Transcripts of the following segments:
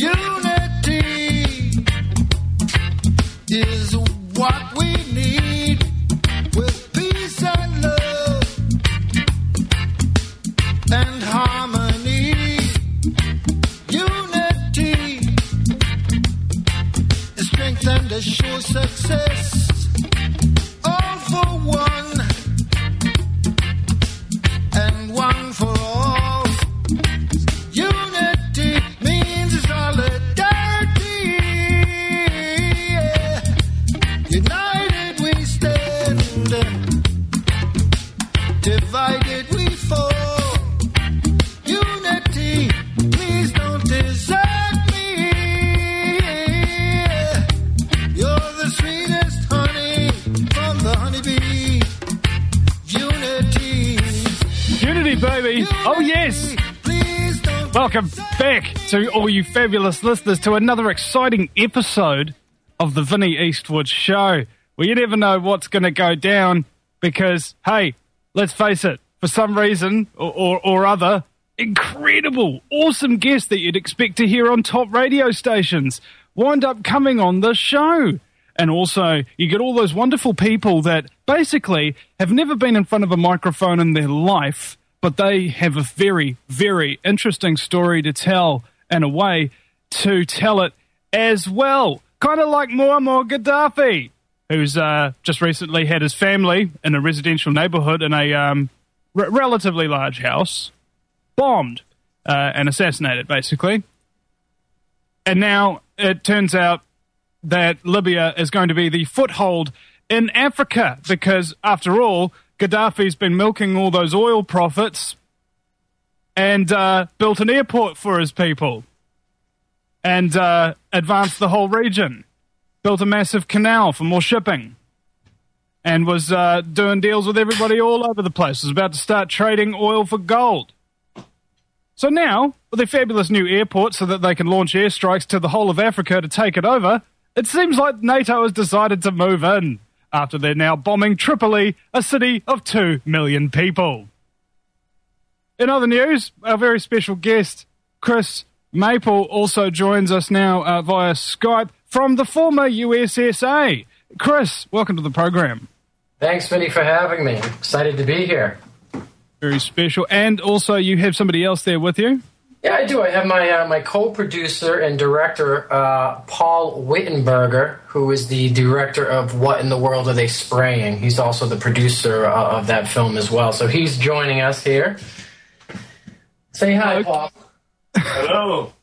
is what we need, with peace and love and harmony. Unity is strength and a sure success. All for one and one for all. Unity means solidarity. Yeah. United we stand, divided we fall. Unity, please don't desert me. Yeah. You're the sweetest honey from the honeybee. Unity. Unity, baby. Oh, yes. Welcome back to all you fabulous listeners to another exciting episode of the Vinnie Eastwood Show, where you never know what's going to go down because, hey, let's face it, for some reason or other, incredible, awesome guests that you'd expect to hear on top radio stations wind up coming on the show. And also, you get all those wonderful people that basically have never been in front of a microphone in their life, but they have a very, very interesting story to tell and a way to tell it as well. Kind of like Muammar Gaddafi, who's just recently had his family in a residential neighborhood in a relatively large house bombed and assassinated, basically. And now it turns out that Libya is going to be the foothold in Africa because, after all, Gaddafi's been milking all those oil profits and built an airport for his people and advanced the whole region, built a massive canal for more shipping and was doing deals with everybody all over the place, was about to start trading oil for gold. So now, with a fabulous new airport so that they can launch airstrikes to the whole of Africa to take it over, it seems like NATO has decided to move in after they're now bombing Tripoli, a city of 2 million people. In other news, our very special guest, Chris Maple, also joins us now via Skype from the former USSA. Chris, welcome to the program. Thanks, Vinny, for having me. Excited to be here. Very special. And also you have somebody else there with you? Yeah, I do. I have my co-producer and director, Paul Wittenberger, who is the director of What in the World Are They Spraying? He's also the producer of that film as well. So he's joining us here. Say hi, Paul. Hello.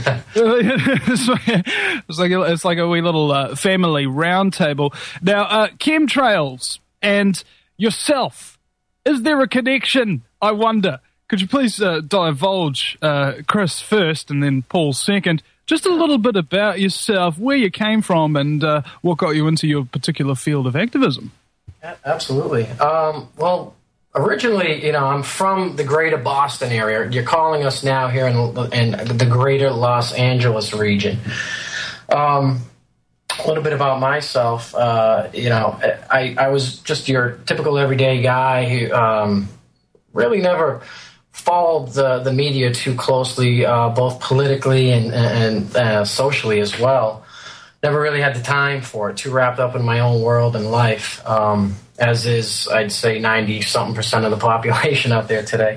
It's like a wee little family round table. Now, chemtrails and yourself, is there a connection, I wonder? Could you please divulge, Chris first and then Paul second, just a little bit about yourself, where you came from and what got you into your particular field of activism? Absolutely. Well, originally, I'm from the greater Boston area. You're calling us now here in the greater Los Angeles region. A little bit about myself. I was just your typical everyday guy who really never followed the media too closely, both politically and socially as well. Never really had the time for it, too wrapped up in my own world and life, as is, I'd say, 90-something% of the population out there today.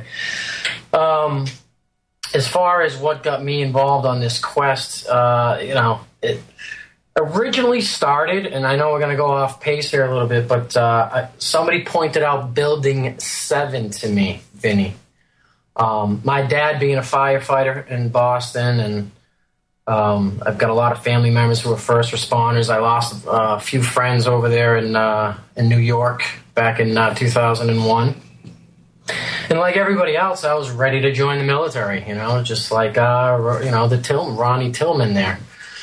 As far as what got me involved on this quest, it originally started, and I know we're going to go off pace here a little bit, but somebody pointed out Building 7 to me, Vinny. My dad being a firefighter in Boston, and I've got a lot of family members who are first responders. I lost a few friends over there in New York back in 2001. And like everybody else, I was ready to join the military, just like, Ronnie Tillman there.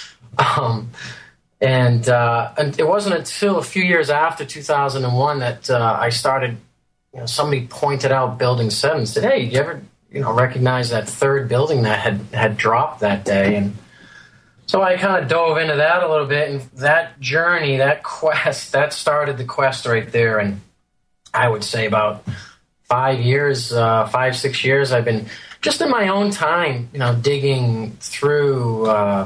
And it wasn't until a few years after 2001 that I started, somebody pointed out Building 7 and said, hey, do you ever, recognize that third building that had dropped that day? And so I kind of dove into that a little bit, and that journey, that quest, that started the quest right there. And I would say about 5, 6 years, I've been just in my own time, digging through,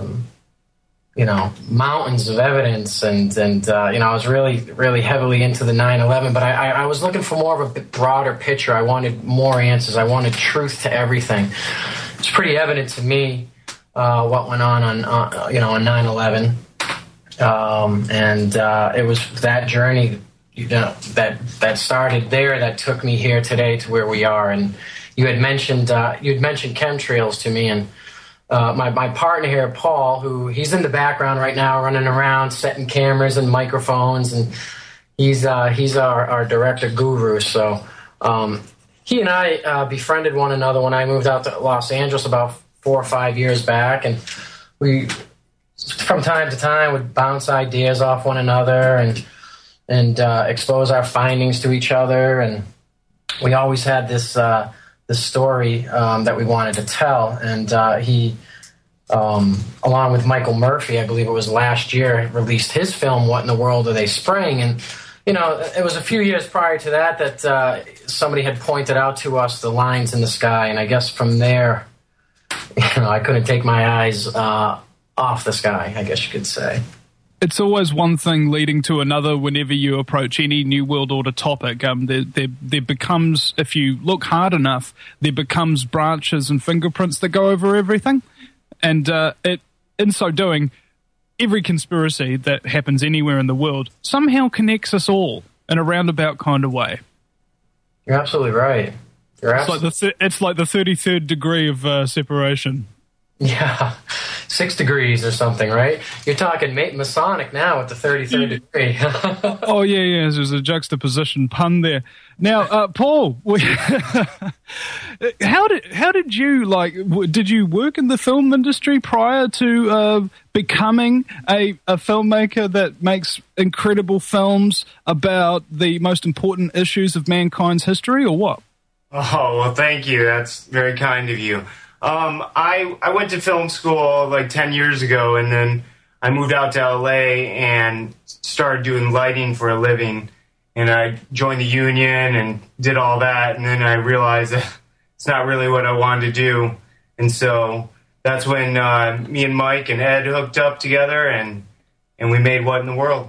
mountains of evidence, and I was really, really heavily into the 9/11, but I was looking for more of a broader picture. I wanted more answers. I wanted truth to everything. It's pretty evident to me what went on 9/11, and it was that journey, that started there, that took me here today to where we are. And you had mentioned chemtrails to me, and my partner here, Paul, he's in the background right now, running around setting cameras and microphones, and he's our director guru. So he and I befriended one another when I moved out to Los Angeles about 4 or 5 years back, and we, from time to time, would bounce ideas off one another and expose our findings to each other. And we always had this story that we wanted to tell. And he, along with Michael Murphy, I believe it was last year, released his film, What in the World Are They Spraying? And, it was a few years prior to that somebody had pointed out to us the lines in the sky. And I guess from there, I couldn't take my eyes off the sky, I guess you could say. It's always one thing leading to another whenever you approach any New World Order topic. There becomes, if you look hard enough, there becomes branches and fingerprints that go over everything. And in so doing, every conspiracy that happens anywhere in the world somehow connects us all in a roundabout kind of way. You're absolutely right. It's like the 33rd degree of separation. Yeah, 6 degrees or something, right? You're talking Masonic now at the 33rd degree. Oh, yeah, there's a juxtaposition pun there. Now, Paul, how did you, did you work in the film industry prior to becoming a filmmaker that makes incredible films about the most important issues of mankind's history, or what? Oh, well, thank you. That's very kind of you. I went to film school like 10 years ago, and then I moved out to LA and started doing lighting for a living. And I joined the union and did all that. And then I realized that it's not really what I wanted to do. And so that's when me and Mike and Ed hooked up together, and we made What in the World.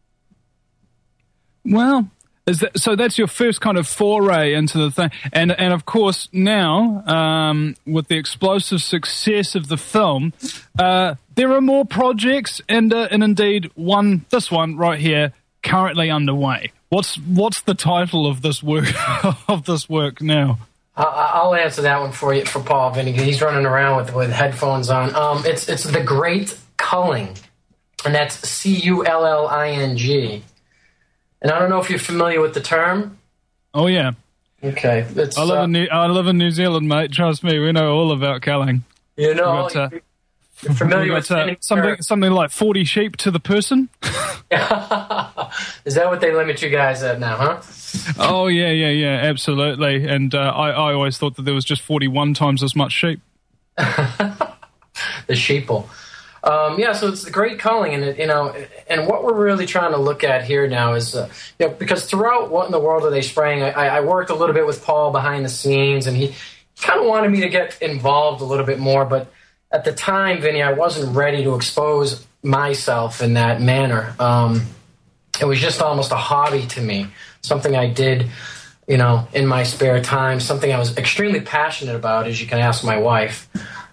Well, so that's your first kind of foray into the thing. And of course, now, with the explosive success of the film, there are more projects and indeed this one right here, currently underway. What's the title of this work now? I'll answer that one for you, for Paul Vinny. He's running around with headphones on. It's The Great Culling, and that's Culling. And I don't know if you're familiar with the term. Oh yeah. Okay. I live in New Zealand, mate. Trust me, we know all about culling. You're familiar with something like 40 sheep to the person. Is that what they limit you guys at now, huh? Oh yeah, absolutely. And I always thought that there was just 41 times as much sheep. The sheeple. So it's The Great Culling, and and what we're really trying to look at here now is, because throughout What in the World Are They Spraying, I worked a little bit with Paul behind the scenes, and he kind of wanted me to get involved a little bit more, but at the time, Vinny, I wasn't ready to expose myself in that manner. It was just almost a hobby to me, something I did, in my spare time, something I was extremely passionate about, as you can ask my wife.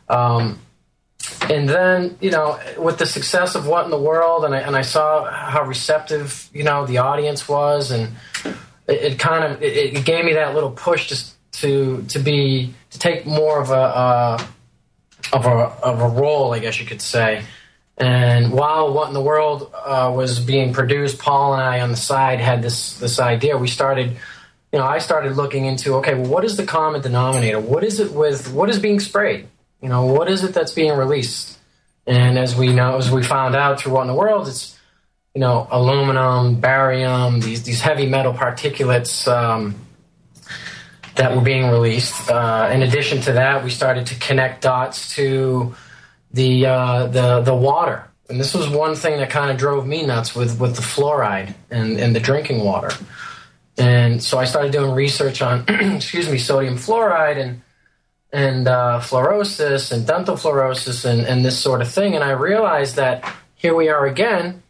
And then, with the success of What in the World, and I saw how receptive, the audience was, and it gave me that little push just to take more of a role, I guess you could say. And while What in the World was being produced, Paul and I on the side had this idea. We started, I started looking into, okay, well, what is the common denominator? What is being sprayed? What is it that's being released? And as we found out through What in the World, it's, aluminum, barium, these heavy metal particulates that were being released. In addition to that, we started to connect dots to the water. And this was one thing that kind of drove me nuts with the fluoride and the drinking water. And so I started doing research on, sodium fluoride, and and fluorosis and dental fluorosis and this sort of thing. And I realized that here we are again,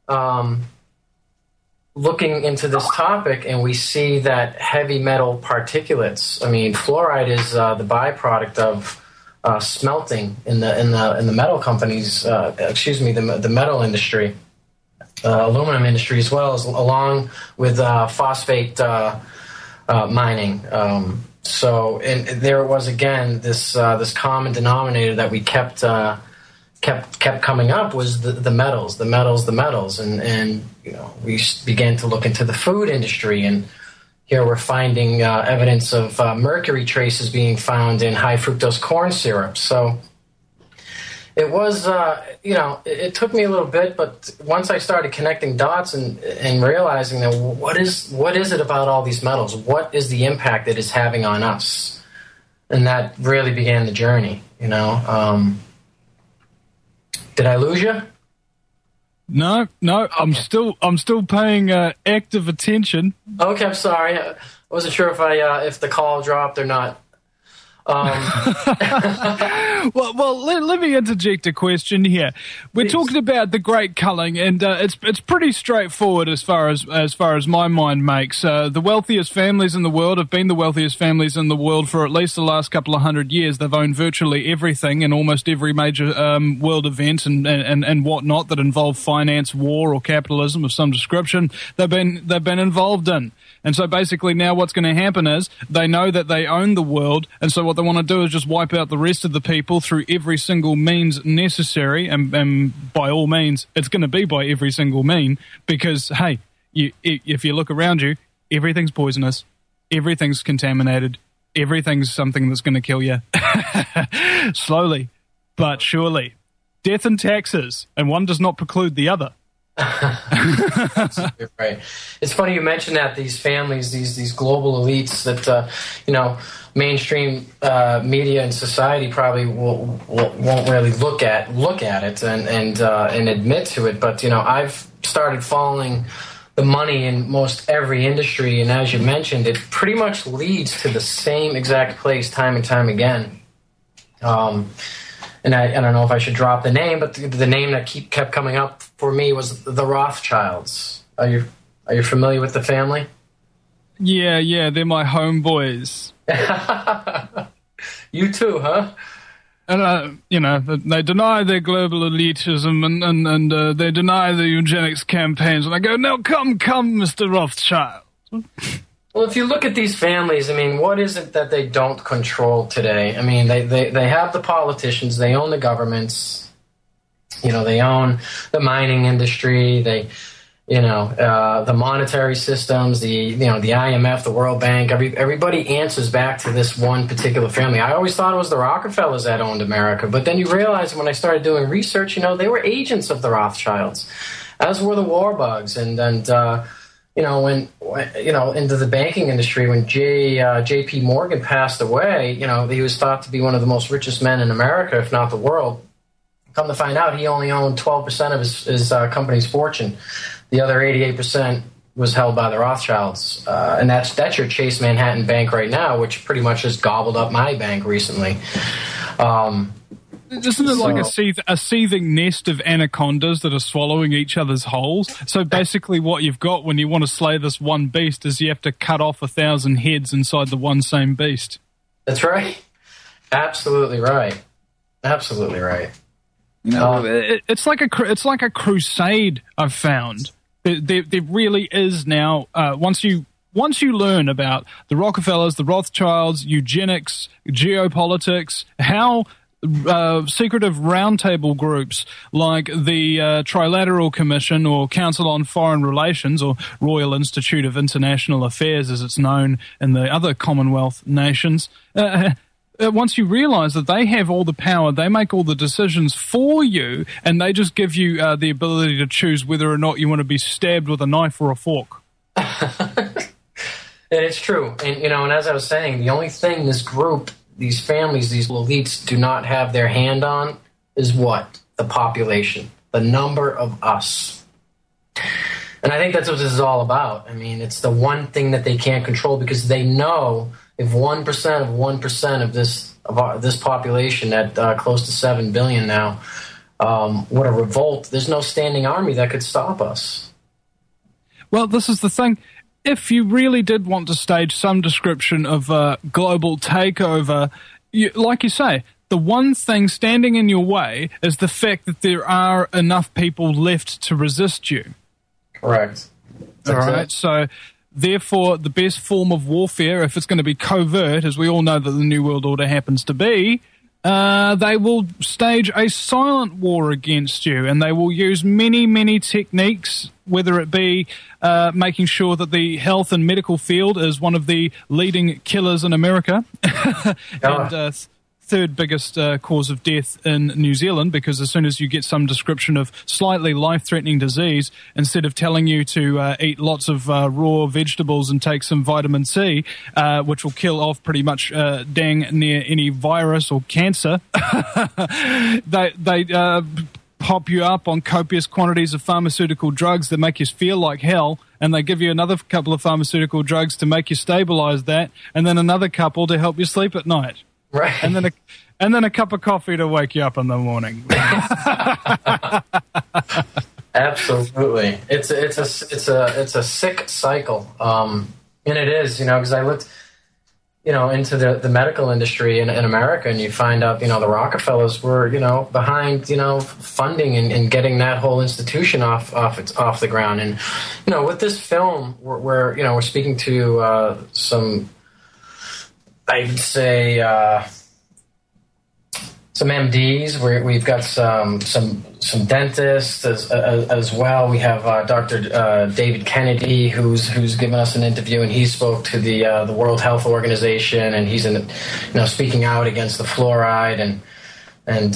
looking into this topic, and we see that heavy metal particulates. I mean, fluoride is the byproduct of smelting in the metal companies. The metal industry, aluminum industry, as well as along with phosphate mining. So, and there it was again. This common denominator that we kept coming up was the metals, and you know, we began to look into the food industry, and here we're finding evidence of mercury traces being found in high fructose corn syrup. So it was, it took me a little bit, but once I started connecting dots and realizing that what is it about all these metals? What is the impact it is having on us? And that really began the journey, you know. Did I lose you? No, okay. I'm still paying active attention. Okay, I'm sorry. I wasn't sure if the call dropped or not. Well, let me interject a question here. We're Please. talking about the great culling, and it's pretty straightforward as far as my mind makes. The wealthiest families in the world have been the wealthiest families in the world for at least the last couple of 100 years. They've owned virtually everything in almost every major world event and whatnot that involve finance, war, or capitalism of some description. They've been involved in. And so basically now what's going to happen is they know that they own the world, and so what they want to do is just wipe out the rest of the people through every single means necessary, and by all means, it's going to be by every single mean, because, hey, if you look around you, everything's poisonous, everything's contaminated, everything's something that's going to kill you. Slowly, but surely. Death and taxes, and one does not preclude the other. Right. It's funny you mentioned that these families, these global elites that mainstream media and society probably won't really look at it and admit to it. But I've started following the money in most every industry, and as you mentioned, it pretty much leads to the same exact place time and time again. And I don't know if I should drop the name, but the name that kept coming up for me was the Rothschilds. Are you familiar with the family? Yeah, they're my homeboys. You too, huh? And they deny their global elitism and they deny the eugenics campaigns, and I go, no, come, Mr. Rothschild. Well, if you look at these families, I mean, what is it that they don't control today? I mean, they have the politicians, they own the governments, they own the mining industry, the monetary systems, the IMF, the World Bank. Everybody answers back to this one particular family. I always thought it was the Rockefellers that owned America, but then you realize when I started doing research, they were agents of the Rothschilds, as were the Warbugs, when into the banking industry, when J.P. Morgan passed away, he was thought to be one of the most richest men in America, if not the world. Come to find out, he only owned 12% of his company's fortune. The other 88% was held by the Rothschilds, and that's your Chase Manhattan Bank right now, which pretty much has gobbled up my bank recently. Isn't it like a seething nest of anacondas that are swallowing each other's holes? So basically what you've got when you want to slay this one beast is you have to cut off 1,000 heads inside the one same beast. That's right. Absolutely right. Absolutely right. It's like a crusade, I've found. There really is now, once you learn about the Rockefellers, the Rothschilds, eugenics, geopolitics, how secretive roundtable groups like the Trilateral Commission or Council on Foreign Relations or Royal Institute of International Affairs, as it's known in the other Commonwealth nations, once you realize that they have all the power, they make all the decisions for you, and they just give you the ability to choose whether or not you want to be stabbed with a knife or a fork. And it's true. And, and as I was saying, the only thing this group, these families, these elites do not have their hand on is what? The population, the number of us. And I think that's what this is all about. I mean, it's the one thing that they can't control, because they know if 1% of 1% of this this population at close to 7 billion now, what a revolt. There's no standing army that could stop us. Well, this is the thing. If you really did want to stage some description of a global takeover, like you say, the one thing standing in your way is the fact that there are enough people left to resist you. Correct. All right, so therefore the best form of warfare, if it's going to be covert, as we all know that the New World Order happens to be, they will stage a silent war against you, and they will use many, many techniques, whether it be making sure that the health and medical field is one of the leading killers in America, and third biggest cause of death in New Zealand, because as soon as you get some description of slightly life-threatening disease, instead of telling you to eat lots of raw vegetables and take some vitamin C, which will kill off pretty much dang near any virus or cancer, they pop you up on copious quantities of pharmaceutical drugs that make you feel like hell, and they give you another couple of pharmaceutical drugs to make you stabilize that, and then another couple to help you sleep at night. Right. And then a cup of coffee to wake you up in the morning. Absolutely. It's a sick cycle. And it is, because I looked, into the medical industry in America, and you find out, the Rockefellers were, behind, funding and getting that whole institution off the ground. And, with this film, we're speaking to some, I'd say, some MDs. We've got some dentists as well. We have Dr. David Kennedy, who's given us an interview, and he spoke to the World Health Organization, and he's speaking out against the fluoride, and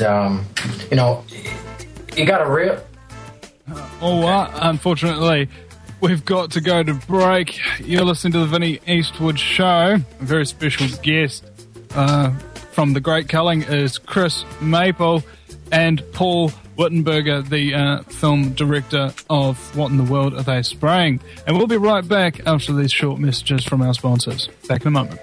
you got to real. Unfortunately, we've got to go to break. You're listening to the Vinnie Eastwood Show. A very special guest from the Great Culling is Chris Maple, and Paul Wittenberger, the film director of What in the World Are They Spraying? And we'll be right back after these short messages from our sponsors. Back in a moment.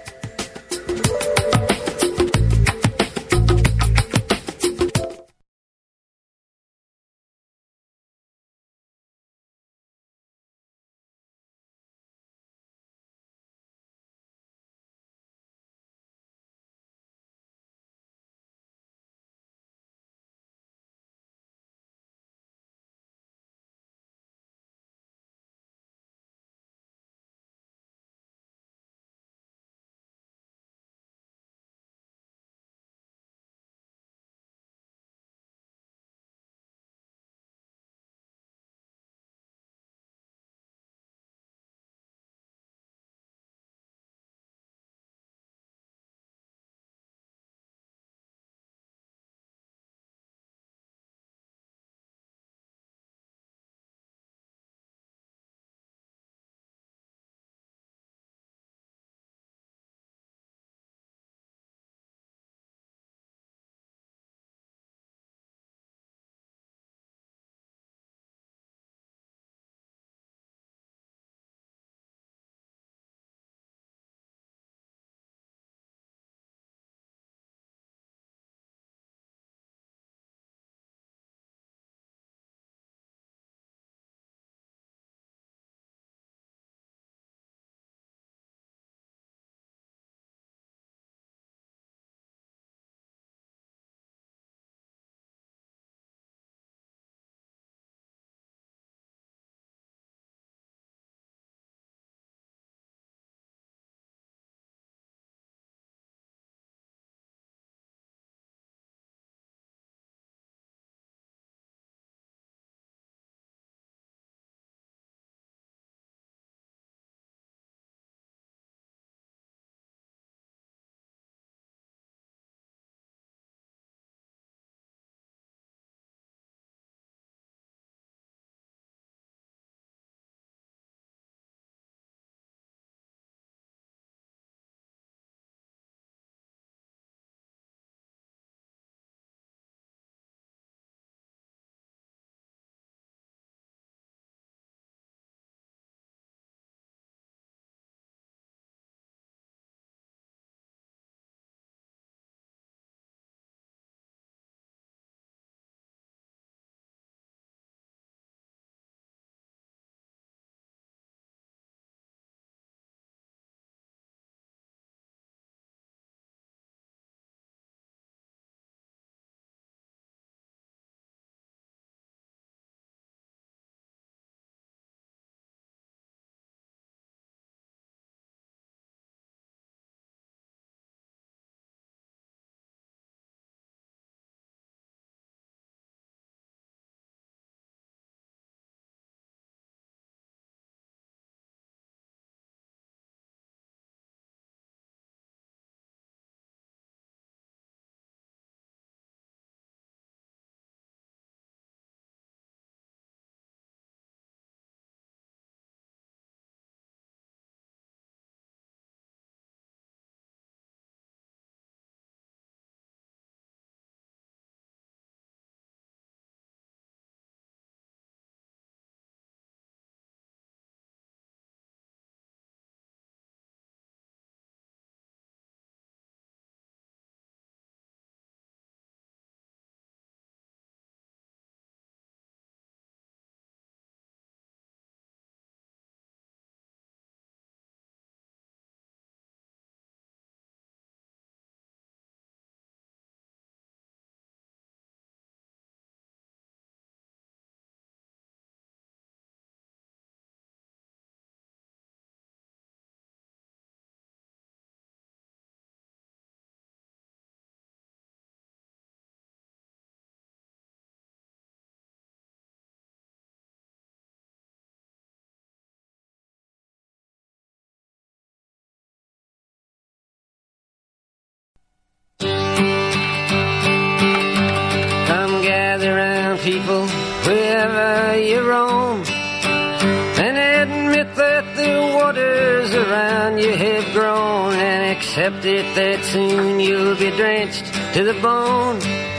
people wherever you roam, and admit that the waters around you have grown, and accept it that soon you'll be drenched to the bone.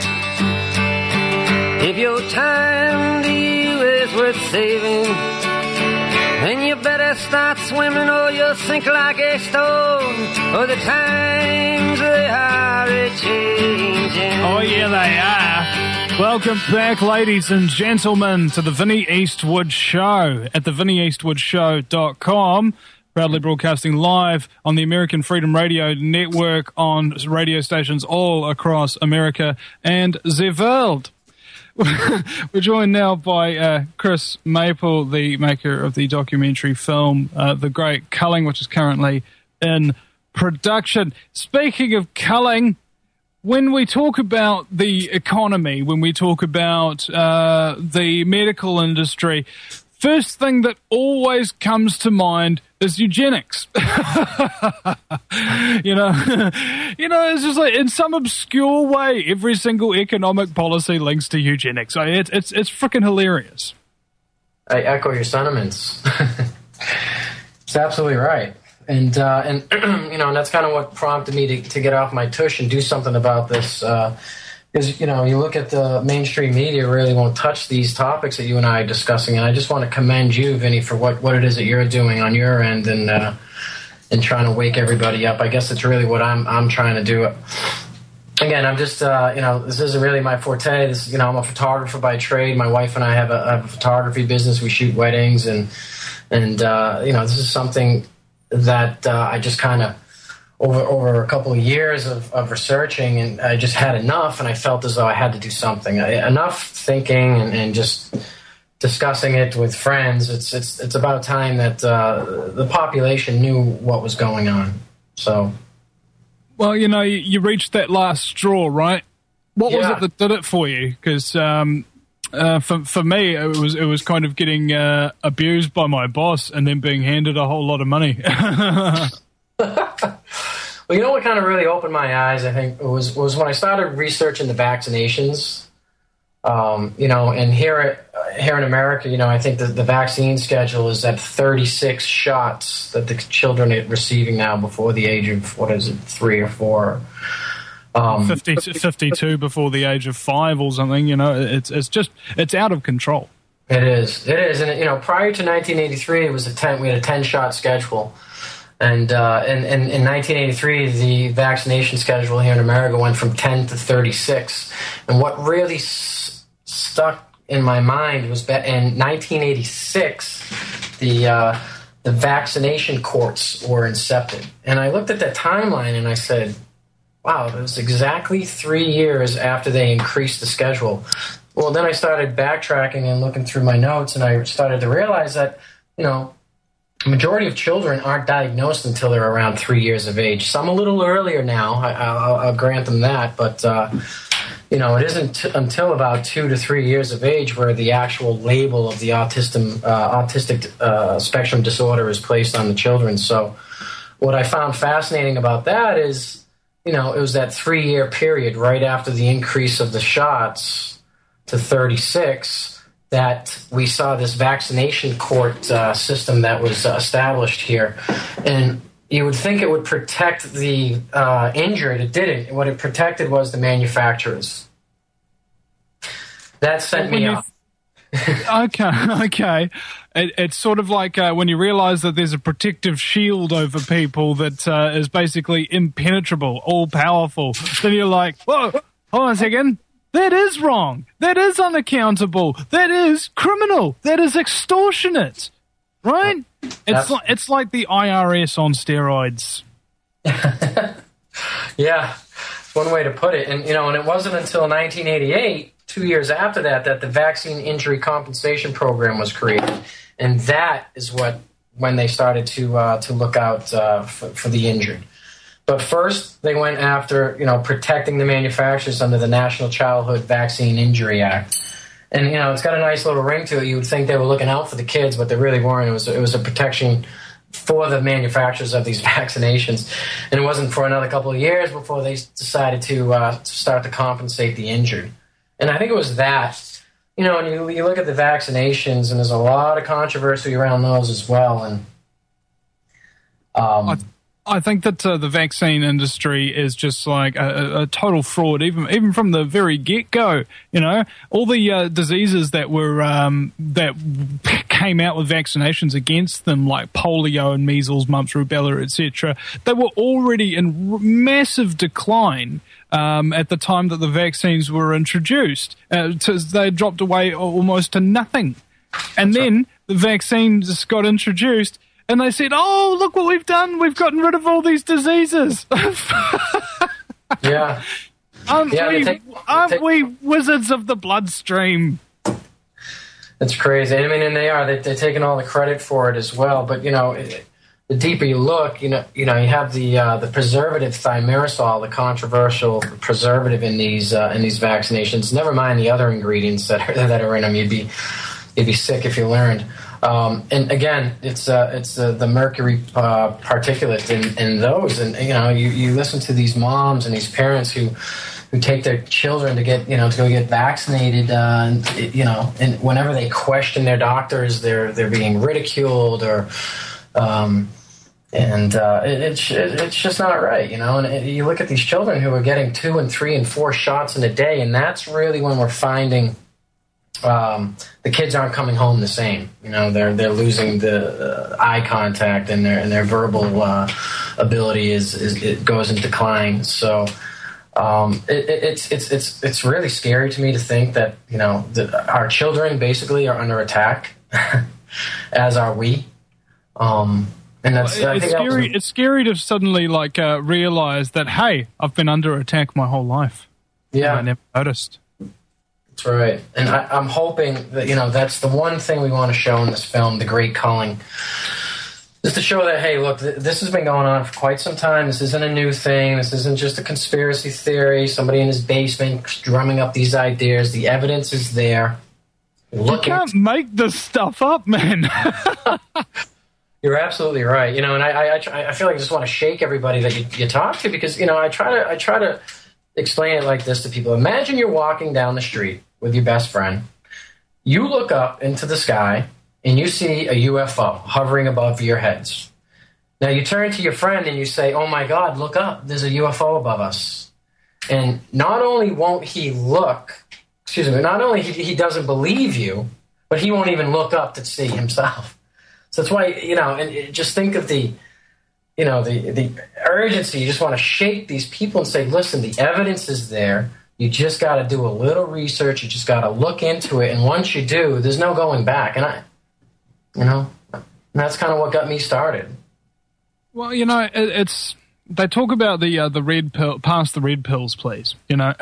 If your time to you is worth saving, then you better start swimming or you'll sink like a stone, or the times they are a-changing. Oh, yeah, they are. Welcome back, ladies and gentlemen, to the Vinnie Eastwood Show at thevinnieeastwoodshow.com. Proudly broadcasting live on the American Freedom Radio Network on radio stations all across America and the world. We're joined now by Chris Maple, the maker of the documentary film The Great Culling, which is currently in production. Speaking of culling, when we talk about the economy, when we talk about the medical industry, first thing that always comes to mind is eugenics. You know, it's just like in some obscure way, every single economic policy links to eugenics. It's freaking hilarious. I echo your sentiments. It's absolutely right. And you know, and that's kind of what prompted me to get off my tush and do something about this. Because, you know, you look at the mainstream media really won't touch these topics that you and I are discussing, and I just want to commend you, Vinny, for what it is that you're doing on your end and trying to wake everybody up. I guess it's really what I'm trying to do. Again, I'm just, you know, this isn't really my forte. This, you know, I'm a photographer by trade. My wife and I have a photography business. We shoot weddings, and you know, this is something that I just kind of, over a couple of years of researching, and I just had enough, and I felt as though I had to do something. Enough thinking and just discussing it with friends. It's about time that the population knew what was going on. So, well, you know, you reached that last straw, right? What was it that did it for you? Because for me, it was kind of getting abused by my boss and then being handed a whole lot of money. Well, you know what kind of really opened my eyes, I think, was when I started researching the vaccinations. You know, and here in America, you know, I think the vaccine schedule is at 36 shots that the children are receiving now before the age of, 3 or 4. 52 before the age of 5 or something. You know, it's out of control. It is, and you know, prior to 1983, we had a 10-shot schedule. And in 1983, the vaccination schedule here in America went from 10 to 36. And what really stuck in my mind was that in 1986, the vaccination courts were incepted. And I looked at that timeline and I said, wow, that was exactly 3 years after they increased the schedule. Well, then I started backtracking and looking through my notes, and I started to realize that, you know, the majority of children aren't diagnosed until they're around 3 years of age. Some a little earlier now, I'll grant them that, but you know, it isn't until about 2 to 3 years of age where the actual label of the autistic spectrum disorder is placed on the children. So what I found fascinating about that is, you know, it was that 3-year period right after the increase of the shots to 36 that we saw this vaccination court system that was established here. And you would think it would protect the injured. It didn't. What it protected was the manufacturers. That sent me off. Okay. It's sort of like when you realize that there's a protective shield over people that is basically impenetrable, all-powerful. Then you're like, whoa, hold on a second. That is wrong. That is unaccountable. That is criminal. That is extortionate. Right? It's like the IRS on steroids. Yeah, one way to put it. And, you know, and it wasn't until 1988, 2 years after that, that the Vaccine Injury Compensation Program was created. And that is when they started to look out for the injured. But first, they went after, you know, protecting the manufacturers under the National Childhood Vaccine Injury Act. And, you know, it's got a nice little ring to it. You would think they were looking out for the kids, but they really weren't. It was a protection for the manufacturers of these vaccinations. And it wasn't for another couple of years before they decided to start to compensate the injured. And I think it was that you know, and you look at the vaccinations, and there's a lot of controversy around those as well. And I think that the vaccine industry is just like a total fraud, even from the very get-go. You know, all the diseases that were that came out with vaccinations against them, like polio and measles, mumps, rubella, etc., they were already in massive decline at the time that the vaccines were introduced. They dropped away almost to nothing, and then the vaccine just got introduced. And they said, "Oh, look what we've done! We've gotten rid of all these diseases." Yeah, aren't we wizards of the bloodstream? It's crazy. I mean, and they're taking all the credit for it as well. But you know, the deeper you look, you know, you have the preservative thimerosal, the controversial preservative in these vaccinations. Never mind the other ingredients that are in them. You'd be sick if you learned. And again, it's the mercury particulate in those, and you know, you listen to these moms and these parents who take their children to get to go get vaccinated, you know, and whenever they question their doctors, they're being ridiculed or, it's just not right, you know. And you look at these children who are getting 2 and 3 and 4 shots in a day, and that's really when we're finding. The kids aren't coming home the same. You know, they're losing the eye contact, and their verbal ability it goes in decline. So it's really scary to me to think that, you know, our children basically are under attack, as are we. And that's scary. It's scary to suddenly realize that, hey, I've been under attack my whole life. Yeah, I never noticed. That's right. And I'm hoping that, you know, that's the one thing we want to show in this film, The Great Culling, is to show that, hey, look, this has been going on for quite some time. This isn't a new thing. This isn't just a conspiracy theory, somebody in his basement drumming up these ideas. The evidence is there. You can't make this stuff up, man. You're absolutely right. You know, and I feel like I just want to shake everybody that you talk to, because, you know, I try to explain it like this to people. Imagine you're walking down the street with your best friend. You look up into the sky and you see a UFO hovering above your heads. Now you turn to your friend and you say, "Oh my God, look up. There's a UFO above us." And not only won't he not only he doesn't believe you, but he won't even look up to see himself. So that's why, you know, and just think of the urgency. You just want to shake these people and say, listen, the evidence is there. You just got to do a little research. You just got to look into it. And once you do, there's no going back. And that's kind of what got me started. Well, you know, they talk about the red pill, pass the red pills, please. You know,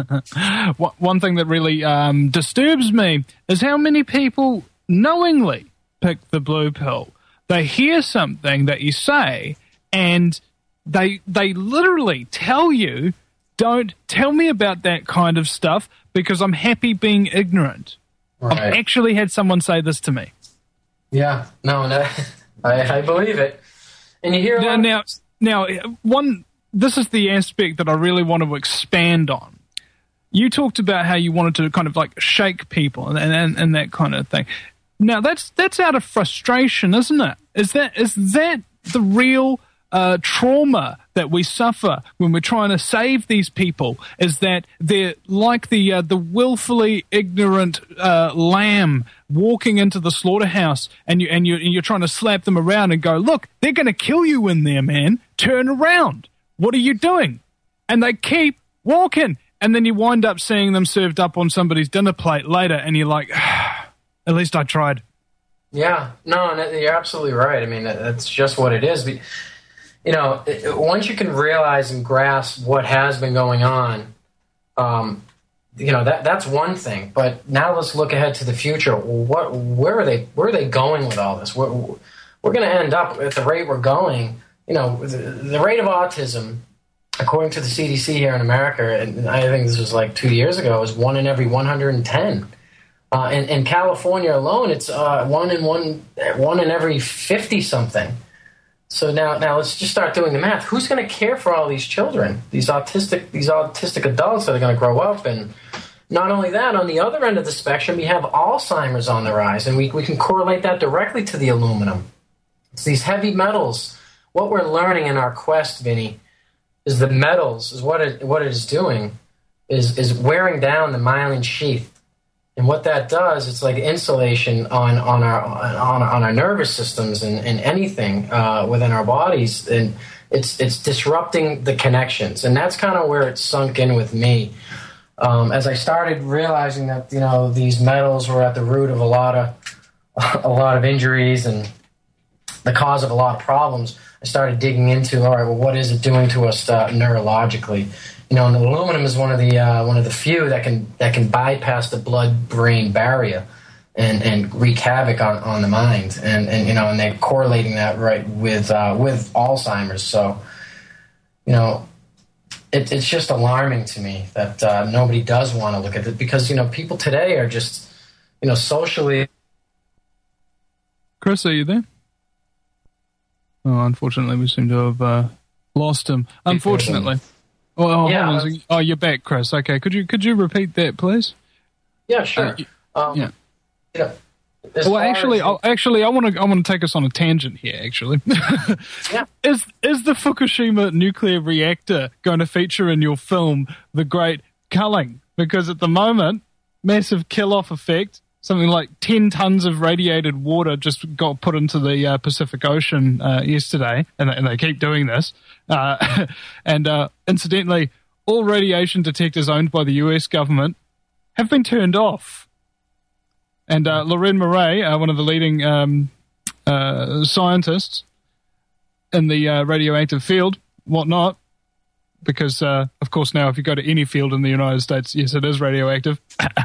one thing that really disturbs me is how many people knowingly pick the blue pill. They hear something that you say, and they literally tell you, "Don't tell me about that kind of stuff because I'm happy being ignorant." Right. I've actually had someone say this to me. Yeah, no, I believe it. And you hear now this is the aspect that I really want to expand on. You talked about how you wanted to kind of like shake people and that kind of thing. Now that's out of frustration, isn't it? Is that the real trauma that we suffer when we're trying to save these people? Is that they're like the willfully ignorant lamb walking into the slaughterhouse, and you're trying to slap them around and go, "Look, they're going to kill you in there, man. Turn around. What are you doing?" And they keep walking, and then you wind up seeing them served up on somebody's dinner plate later, and you're like, at least I tried. Yeah, no, you're absolutely right. I mean, that's just what it is. But, you know, once you can realize and grasp what has been going on, you know, that's one thing. But now let's look ahead to the future. Where are they going with all this? We're going to end up at the rate we're going. You know, the rate of autism, according to the CDC here in America, and I think this was like 2 years ago, is 1 in every 110. In California alone, it's 1 in every 50 something. So now let's just start doing the math. Who's going to care for all these children, these autistic adults that are going to grow up and not only that, on the other end of the spectrum, you have Alzheimer's on the rise, and we can correlate that directly to the aluminum. It's these heavy metals. What we're learning in our quest, Vinny, is the metals, is what it is doing, is wearing down the myelin sheath. And what that does, it's like insulation on our nervous systems and anything within our bodies, and it's disrupting the connections. And that's kind of where it sunk in with me. As I started realizing that, you know, these metals were at the root of a lot of injuries and the cause of a lot of problems, I started digging into, all right, well, what is it doing to us neurologically? You know, and the aluminum is one of the few that can bypass the blood-brain barrier and wreak havoc on the mind, and you know, and they're correlating that right with Alzheimer's. So, you know, it's just alarming to me that nobody does want to look at it, because, you know, people today are just, you know, socially. Chris, are you there? Oh, unfortunately, we seem to have lost him. Unfortunately. Oh, yeah. Oh, you're back, Chris. Okay, could you repeat that, please? Yeah, sure. Yeah. You know, well, actually, I want to take us on a tangent here. Actually, yeah. Is the Fukushima nuclear reactor going to feature in your film, The Great Culling? Because at the moment, massive kill-off effect. Something like 10 tons of radiated water just got put into the Pacific Ocean yesterday, and they keep doing this. And incidentally, all radiation detectors owned by the US government have been turned off. And Loren Murray, one of the leading scientists in the radioactive field, whatnot, because, of course, now if you go to any field in the United States, yes, it is radioactive,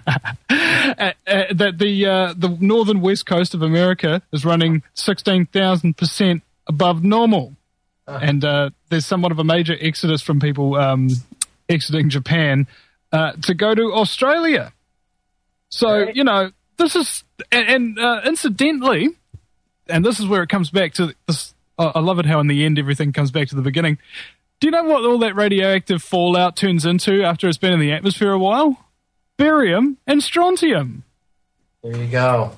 that the northern west coast of America is running 16,000% above normal. And there's somewhat of a major exodus from people exiting Japan to go to Australia. So, you know, this is, and incidentally, and this is where it comes back to this, I love it how in the end everything comes back to the beginning. Do you know what all that radioactive fallout turns into after it's been in the atmosphere a while? Barium and strontium. There you go.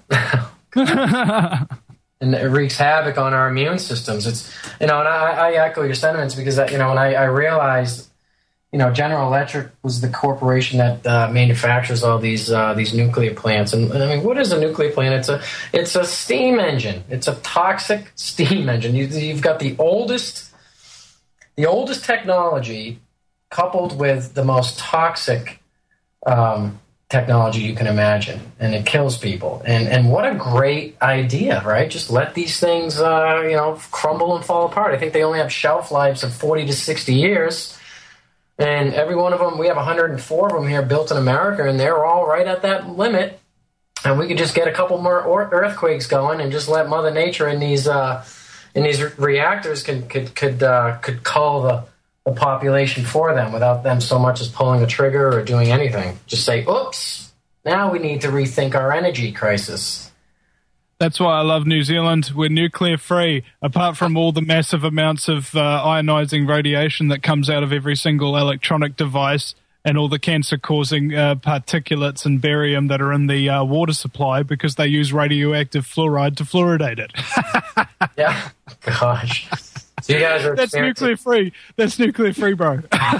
And it wreaks havoc on our immune systems. It's, you know, and I echo your sentiments, because, you know, when I realized, you know, General Electric was the corporation that manufactures all these nuclear plants. And I mean, what is a nuclear plant? It's a steam engine. It's a toxic steam engine. You've got the oldest technology coupled with the most toxic technology you can imagine, and it kills people. And what a great idea, right? Just let these things, you know, crumble and fall apart. I think they only have shelf lives of 40 to 60 years. And every one of them, we have 104 of them here built in America, and they're all right at that limit. And we could just get a couple more earthquakes going and just let Mother Nature in these reactors could cull the population for them without them so much as pulling a trigger or doing anything. Just say, oops, now we need to rethink our energy crisis. That's why I love New Zealand. We're nuclear free, apart from all the massive amounts of ionizing radiation that comes out of every single electronic device and all the cancer-causing particulates and barium that are in the water supply, because they use radioactive fluoride to fluoridate it. Yeah, gosh. So you guys are That's nuclear free. That's nuclear free, bro.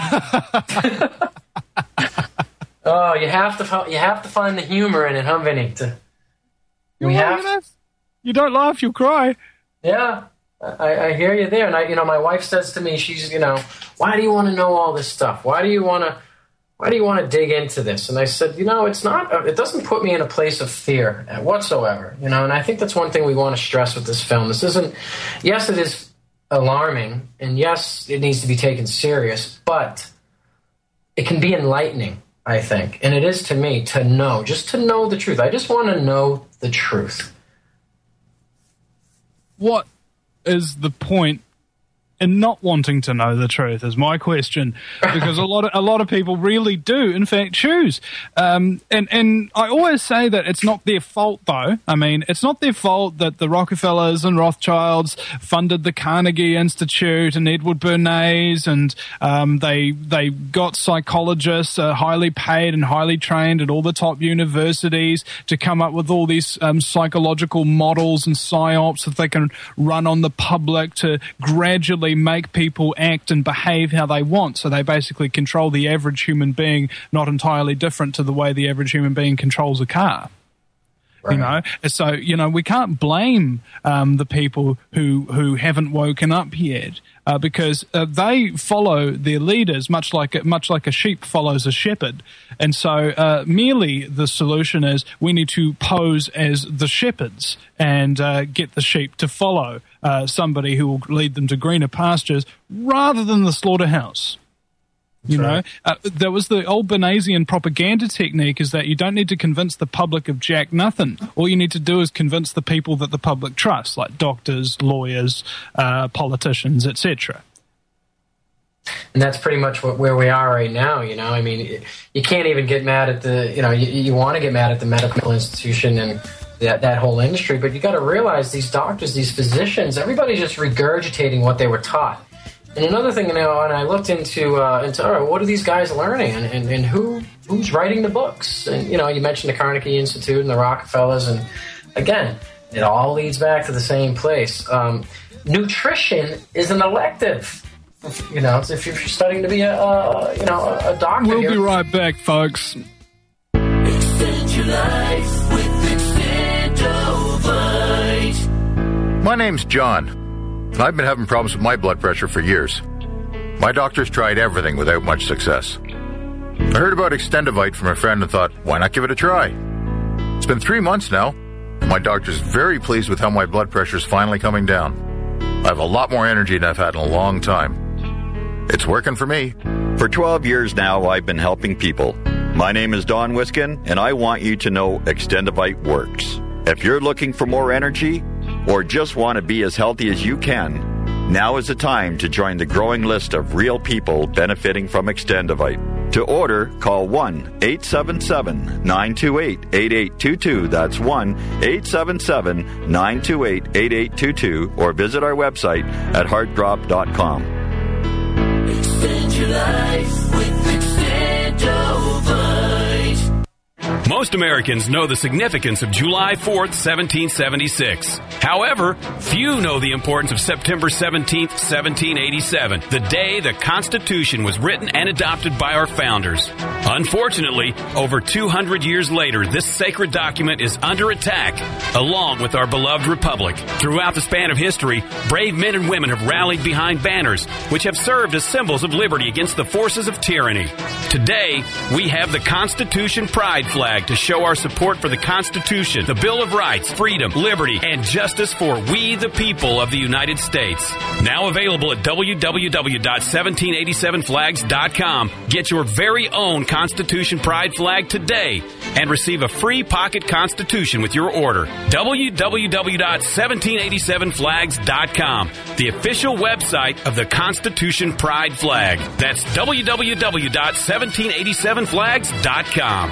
Oh, you have to find the humor in it, huh, Vinny? You don't laugh, you'll cry. Yeah, I hear you there. And my wife says to me, she's, you know, why do you want to know all this stuff? Why do you want to dig into this? And I said, you know, it doesn't put me in a place of fear whatsoever, you know. And I think that's one thing we want to stress with this film. Yes, it is alarming, and yes, it needs to be taken serious, but it can be enlightening, I think. And it is to me to know the truth. I just want to know the truth. What is the point in not wanting to know the truth? Is my question, because a lot of people really do, in fact, choose. And I always say that it's not their fault, though. I mean, it's not their fault that the Rockefellers and Rothschilds funded the Carnegie Institute and Edward Bernays, and they got psychologists highly paid and highly trained at all the top universities to come up with all these psychological models and psyops that they can run on the public to gradually make people act and behave how they want. So they basically control the average human being, not entirely different to the way the average human being controls a car. Right. You know, so, you know, we can't blame the people who haven't woken up yet, because they follow their leaders much like a sheep follows a shepherd. And so merely the solution is we need to pose as the shepherds and get the sheep to follow somebody who will lead them to greener pastures rather than the slaughterhouse. You know, there was the old Bernaysian propaganda technique, is that you don't need to convince the public of jack nothing. All you need to do is convince the people that the public trusts, like doctors, lawyers, politicians, etc. And that's pretty much where we are right now, you know. I mean, you can't even get mad at the, you know, you want to get mad at the medical institution and that whole industry, but you got to realize these doctors, these physicians, everybody's just regurgitating what they were taught. And another thing, you know, and I looked into all right, what are these guys learning, and who's writing the books? And, you know, you mentioned the Carnegie Institute and the Rockefellers, and again, it all leads back to the same place. Nutrition is an elective. You know, if you're studying to be a doctor. We'll be right back, folks. Extend your life with Extendovite. My name's John. I've been having problems with my blood pressure for years. My doctor's tried everything without much success. I heard about Extendovite from a friend and thought, why not give it a try? It's been 3 months now. My doctor's very pleased with how my blood pressure's finally coming down. I have a lot more energy than I've had in a long time. It's working for me. For 12 years now, I've been helping people. My name is Don Wiskin, and I want you to know Extendovite works. If you're looking for more energy, or just want to be as healthy as you can, now is the time to join the growing list of real people benefiting from Extendovite. To order, call 1-877-928-8822. That's 1-877-928-8822. Or visit our website at heartdrop.com. Extend your life with Extendovite. Most Americans know the significance of July 4th, 1776. However, few know the importance of September 17th, 1787, the day the Constitution was written and adopted by our founders. Unfortunately, over 200 years later, this sacred document is under attack, along with our beloved republic. Throughout the span of history, brave men and women have rallied behind banners, which have served as symbols of liberty against the forces of tyranny. Today, we have the Constitution Pride flag to show our support for the Constitution, the Bill of Rights, freedom, liberty, and justice for we the people of the United States. Now available at www.1787flags.com. Get your very own Constitution Pride flag today and receive a free pocket Constitution with your order. www.1787flags.com, the official website of the Constitution Pride flag. That's www.1787flags.com.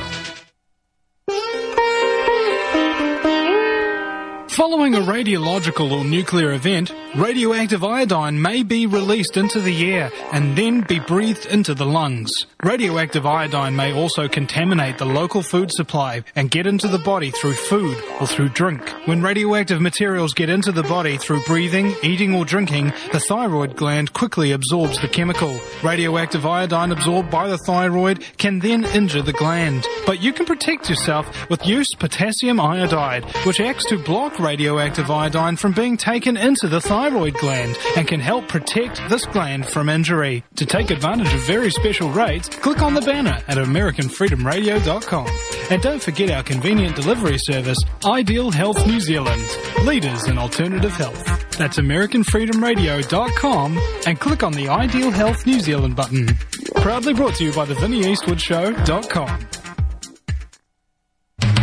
Following a radiological or nuclear event, radioactive iodine may be released into the air and then be breathed into the lungs. Radioactive iodine may also contaminate the local food supply and get into the body through food or through drink. When radioactive materials get into the body through breathing, eating or drinking, the thyroid gland quickly absorbs the chemical. Radioactive iodine absorbed by the thyroid can then injure the gland. But you can protect yourself with used potassium iodide, which acts to block radioactive iodine from being taken into the thyroid gland and can help protect this gland from injury. To take advantage of very special rates, click on the banner at AmericanFreedomRadio.com. And don't forget our convenient delivery service, Ideal Health New Zealand, leaders in alternative health. That's AmericanFreedomRadio.com and click on the Ideal Health New Zealand button. Proudly brought to you by the VinnieEastwoodShow.com.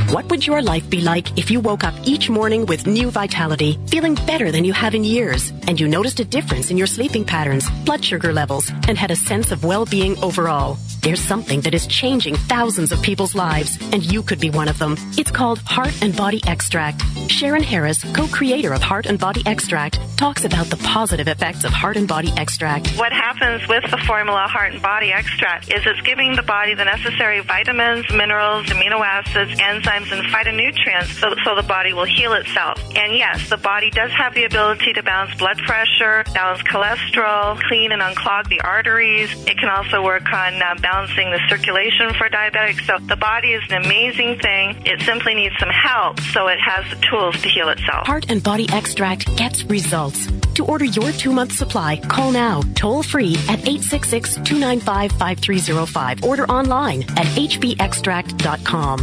What would your life be like if you woke up each morning with new vitality, feeling better than you have in years, and you noticed a difference in your sleeping patterns, blood sugar levels, and had a sense of well-being overall? There's something that is changing thousands of people's lives, and you could be one of them. It's called Heart and Body Extract. Sharon Harris, co-creator of Heart and Body Extract, talks about the positive effects of Heart and Body Extract. What happens with the formula Heart and Body Extract is it's giving the body the necessary vitamins, minerals, amino acids, enzymes, and phytonutrients so the body will heal itself. And yes, the body does have the ability to balance blood pressure, balance cholesterol, clean and unclog the arteries. It can also work on balancing the circulation for diabetics. So the body is an amazing thing. It simply needs some help so it has the tools to heal itself. Heart and Body Extract gets results. To order your 2-month supply, call now, toll free at 866-295-5305. Order online at hbextract.com.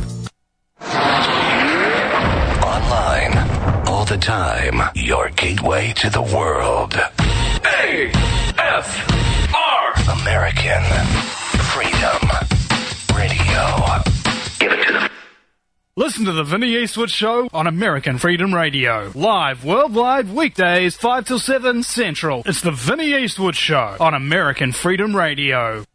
Online, all the time, your gateway to the world. AFR! American Freedom Radio. Give it to them. Listen to the Vinnie Eastwood Show on American Freedom Radio. Live worldwide weekdays 5 till 7 Central. It's the Vinnie Eastwood Show on American Freedom Radio.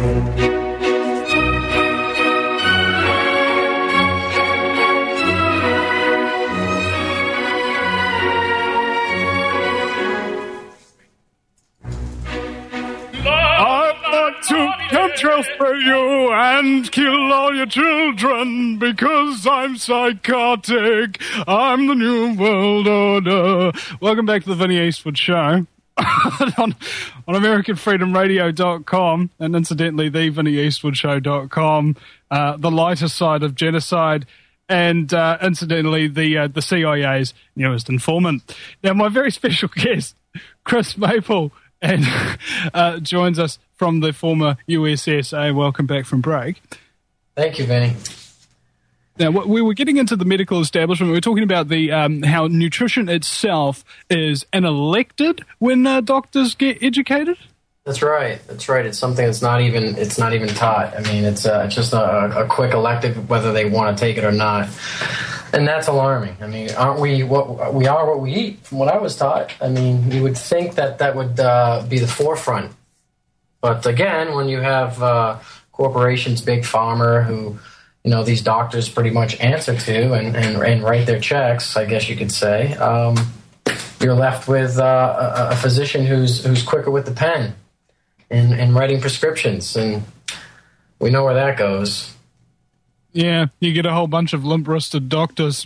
To chemtrails for you and kill all your children because I'm psychotic. I'm the new world order. Welcome back to the Vinnie Eastwood Show on AmericanFreedomRadio.com and incidentally the VinnieEastwoodShow.com, the lighter side of genocide, and incidentally the CIA's newest informant. Now my very special guest, Chris Maple, and joins us from the former USSA. Welcome back from break. Thank you, Vinny. Now, we were getting into the medical establishment. We were talking about the how nutrition itself is an elected when doctors get educated. That's right. That's right. It's something that's not even taught. I mean, it's just a quick elective, whether they want to take it or not. And that's alarming. I mean, aren't we what we are? What we eat, from what I was taught. I mean, you would think that would be the forefront. But again, when you have corporations, big pharma, who these doctors pretty much answer to and write their checks, I guess you could say, you're left with a physician who's quicker with the pen in writing prescriptions, and we know where that goes. Yeah, you get a whole bunch of limp-wristed doctors.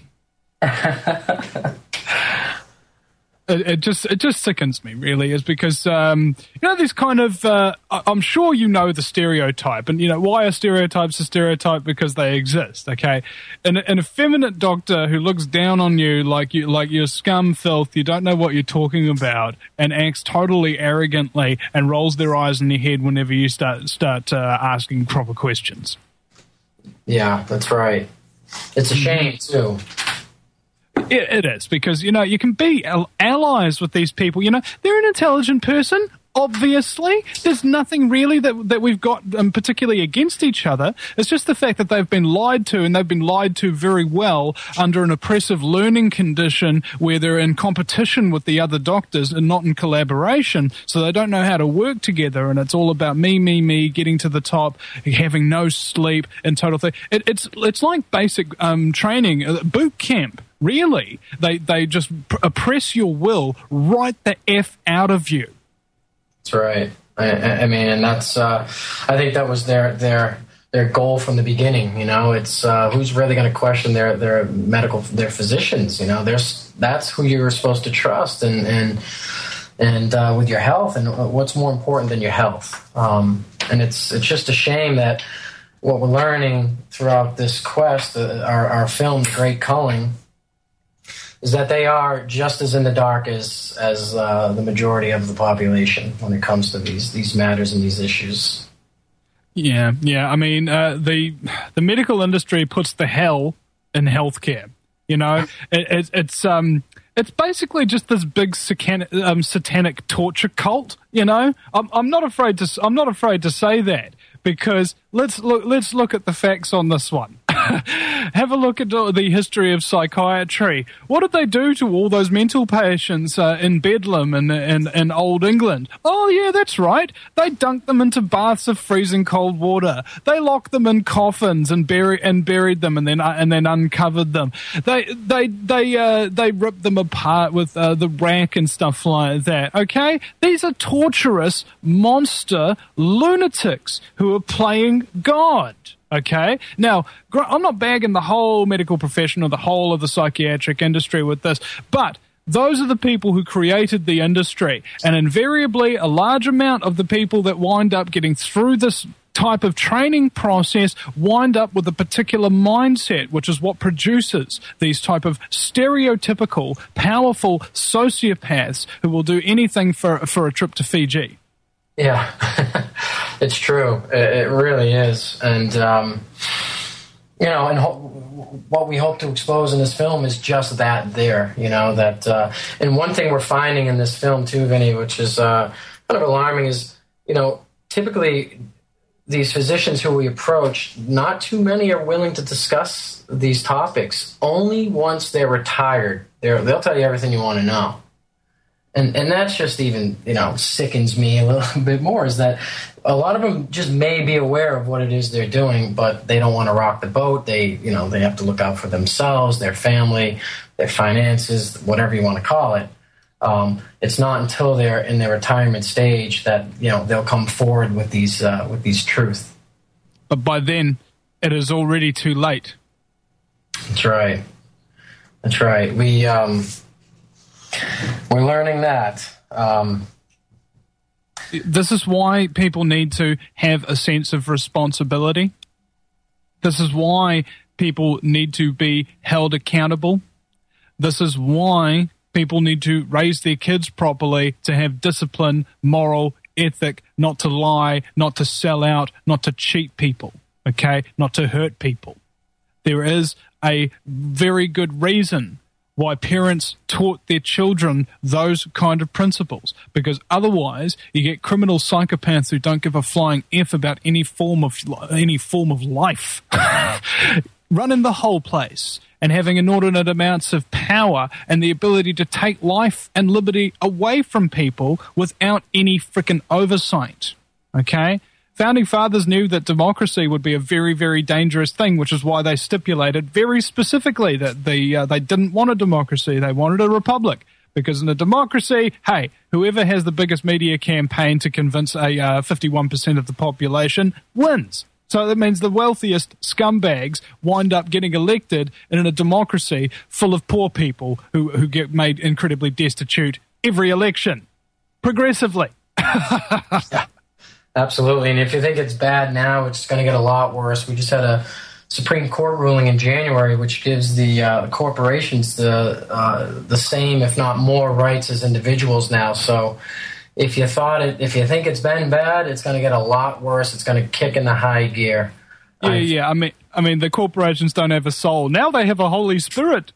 It just sickens me, really, is because these kind of I'm sure you know the stereotype, and why are stereotypes a stereotype? Because they exist, okay? An effeminate doctor who looks down on you like you're scum filth, you don't know what you're talking about, and acts totally arrogantly and rolls their eyes in your head whenever you start asking proper questions. Yeah, that's right. It's a shame too. It is, because, you can be allies with these people. They're an intelligent person, obviously. There's nothing really that we've got particularly against each other. It's just the fact that they've been lied to, and they've been lied to very well under an oppressive learning condition where they're in competition with the other doctors and not in collaboration. So they don't know how to work together, and it's all about me, getting to the top, having no sleep, and total thing. It's like basic training, boot camp. Really, they just oppress your will right the F out of you. That's right. I mean, and that's I think that was their goal from the beginning. It's who's really going to question their physicians. That's who you're supposed to trust, and with your health, and what's more important than your health. And it's just a shame that what we're learning throughout this quest, our film, The Great Culling, is that they are just as in the dark as the majority of the population when it comes to these matters and these issues. Yeah. I mean, the medical industry puts the hell in healthcare. It's basically just this big satanic torture cult. I'm not afraid to say that, because let's look at the facts on this one. Have a look at the history of psychiatry. What did they do to all those mental patients in Bedlam and in Old England? Oh, yeah, that's right. They dunked them into baths of freezing cold water. They locked them in coffins and buried them, and then uncovered them. They ripped them apart with the rack and stuff like that. Okay, these are torturous monster lunatics who are playing God. Okay? Now, I'm not bagging the whole medical profession or the whole of the psychiatric industry with this, but those are the people who created the industry. And invariably, a large amount of the people that wind up getting through this type of training process wind up with a particular mindset, which is what produces these type of stereotypical, powerful sociopaths who will do anything for a trip to Fiji. Yeah, it's true. It really is. And, what we hope to expose in this film is just that there, and one thing we're finding in this film too, Vinny, which is kind of alarming is, typically these physicians who we approach, not too many are willing to discuss these topics. Only once they're retired, they'll tell you everything you want to know. And that's just even, sickens me a little bit more, is that a lot of them just may be aware of what it is they're doing, but they don't want to rock the boat. They have to look out for themselves, their family, their finances, whatever you want to call it. It's not until they're in their retirement stage that, they'll come forward with these truths. But by then, it is already too late. That's right. That's right. We're learning that. This is why people need to have a sense of responsibility. This is why people need to be held accountable. This is why people need to raise their kids properly, to have discipline, moral, ethic, not to lie, not to sell out, not to cheat people, okay? Not to hurt people. There is a very good reason why parents taught their children those kind of principles, because otherwise you get criminal psychopaths who don't give a flying F about any form of life running the whole place and having inordinate amounts of power and the ability to take life and liberty away from people without any frickin' oversight. Okay? Founding fathers knew that democracy would be a very, very dangerous thing, which is why they stipulated very specifically that they didn't want a democracy. They wanted a republic. Because in a democracy, hey, whoever has the biggest media campaign to convince 51% of the population wins. So that means the wealthiest scumbags wind up getting elected in a democracy full of poor people who get made incredibly destitute every election, progressively. Yeah. Absolutely, and if you think it's bad now, it's going to get a lot worse. We just had a Supreme Court ruling in January, which gives the corporations the same, if not more, rights as individuals now. So, if you think it's been bad, it's going to get a lot worse. It's going to kick into high gear. Yeah. I mean, the corporations don't have a soul. Now they have a Holy Spirit.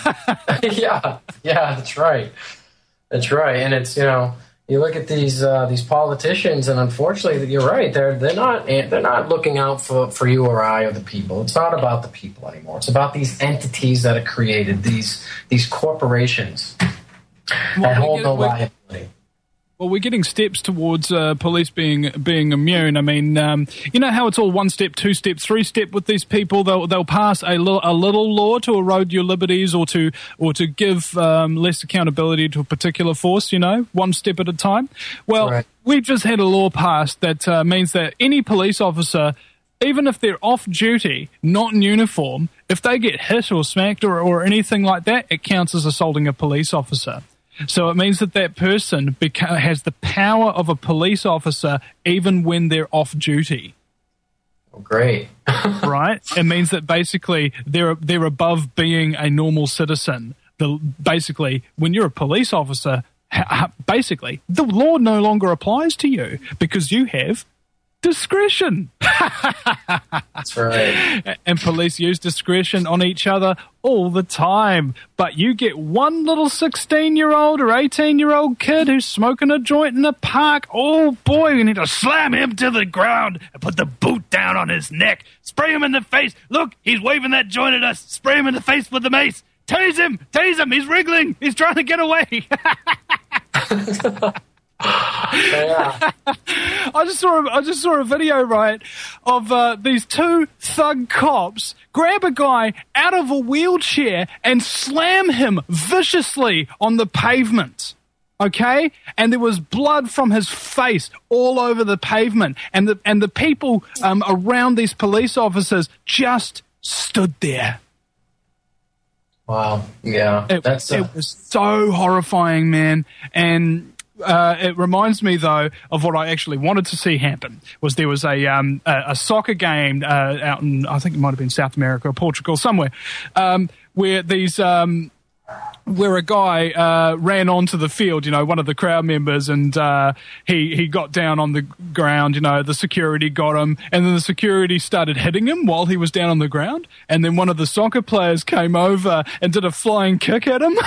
Yeah, that's right. That's right, and it's You look at these politicians, and unfortunately, you're right. They're not looking out for you or I or the people. It's not about the people anymore. It's about these entities that are created, these corporations that hold no liability. Well, we're getting steps towards police being immune. I mean, you know how it's all 1 step, 2 step, 3 step with these people. They'll pass a little law to erode your liberties or to give less accountability to a particular force. 1 step at a time. Well, right. We've just had a law passed that means that any police officer, even if they're off duty, not in uniform, if they get hit or smacked or anything like that, it counts as assaulting a police officer. So it means that person has the power of a police officer even when they're off duty. Oh, great. Right? It means that basically they're above being a normal citizen. Basically, when you're a police officer, basically, the law no longer applies to you because you have discretion. That's right. And police use discretion on each other all the time. But you get one little 16-year-old or 18-year-old kid who's smoking a joint in a park. Oh, boy, you need to slam him to the ground and put the boot down on his neck. Spray him in the face. Look, he's waving that joint at us. Spray him in the face with the mace. Tase him. He's wriggling. He's trying to get away. Yeah. I just saw a video, right, of these two thug cops grab a guy out of a wheelchair and slam him viciously on the pavement. Okay, and there was blood from his face all over the pavement, and the people around these police officers just stood there. Wow. Yeah. It was so horrifying, man. And it reminds me, though, of what I actually wanted to see happen. There was a soccer game out in, I think it might have been South America or Portugal, somewhere, where these where a guy ran onto the field, one of the crowd members, and he got down on the ground, the security got him, and then the security started hitting him while he was down on the ground, and then one of the soccer players came over and did a flying kick at him,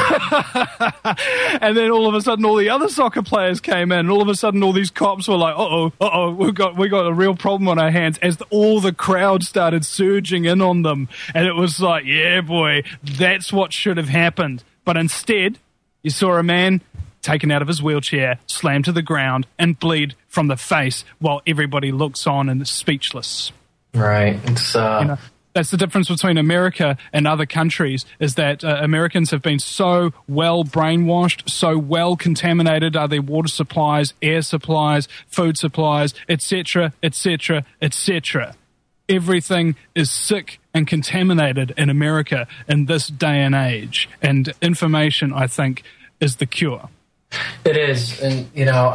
and then all of a sudden all the other soccer players came in, and all of a sudden all these cops were like, uh-oh, we got a real problem on our hands, as all the crowd started surging in on them, and it was like, yeah, boy, that's what should have happened. But instead, you saw a man taken out of his wheelchair, slammed to the ground, and bleed from the face while everybody looks on and is speechless. Right. It's that's the difference between America and other countries, is that Americans have been so well brainwashed, so well contaminated are their water supplies, air supplies, food supplies, etc., etc., etc. Everything is sick and contaminated in America in this day and age. And information, I think, is the cure. It is. And,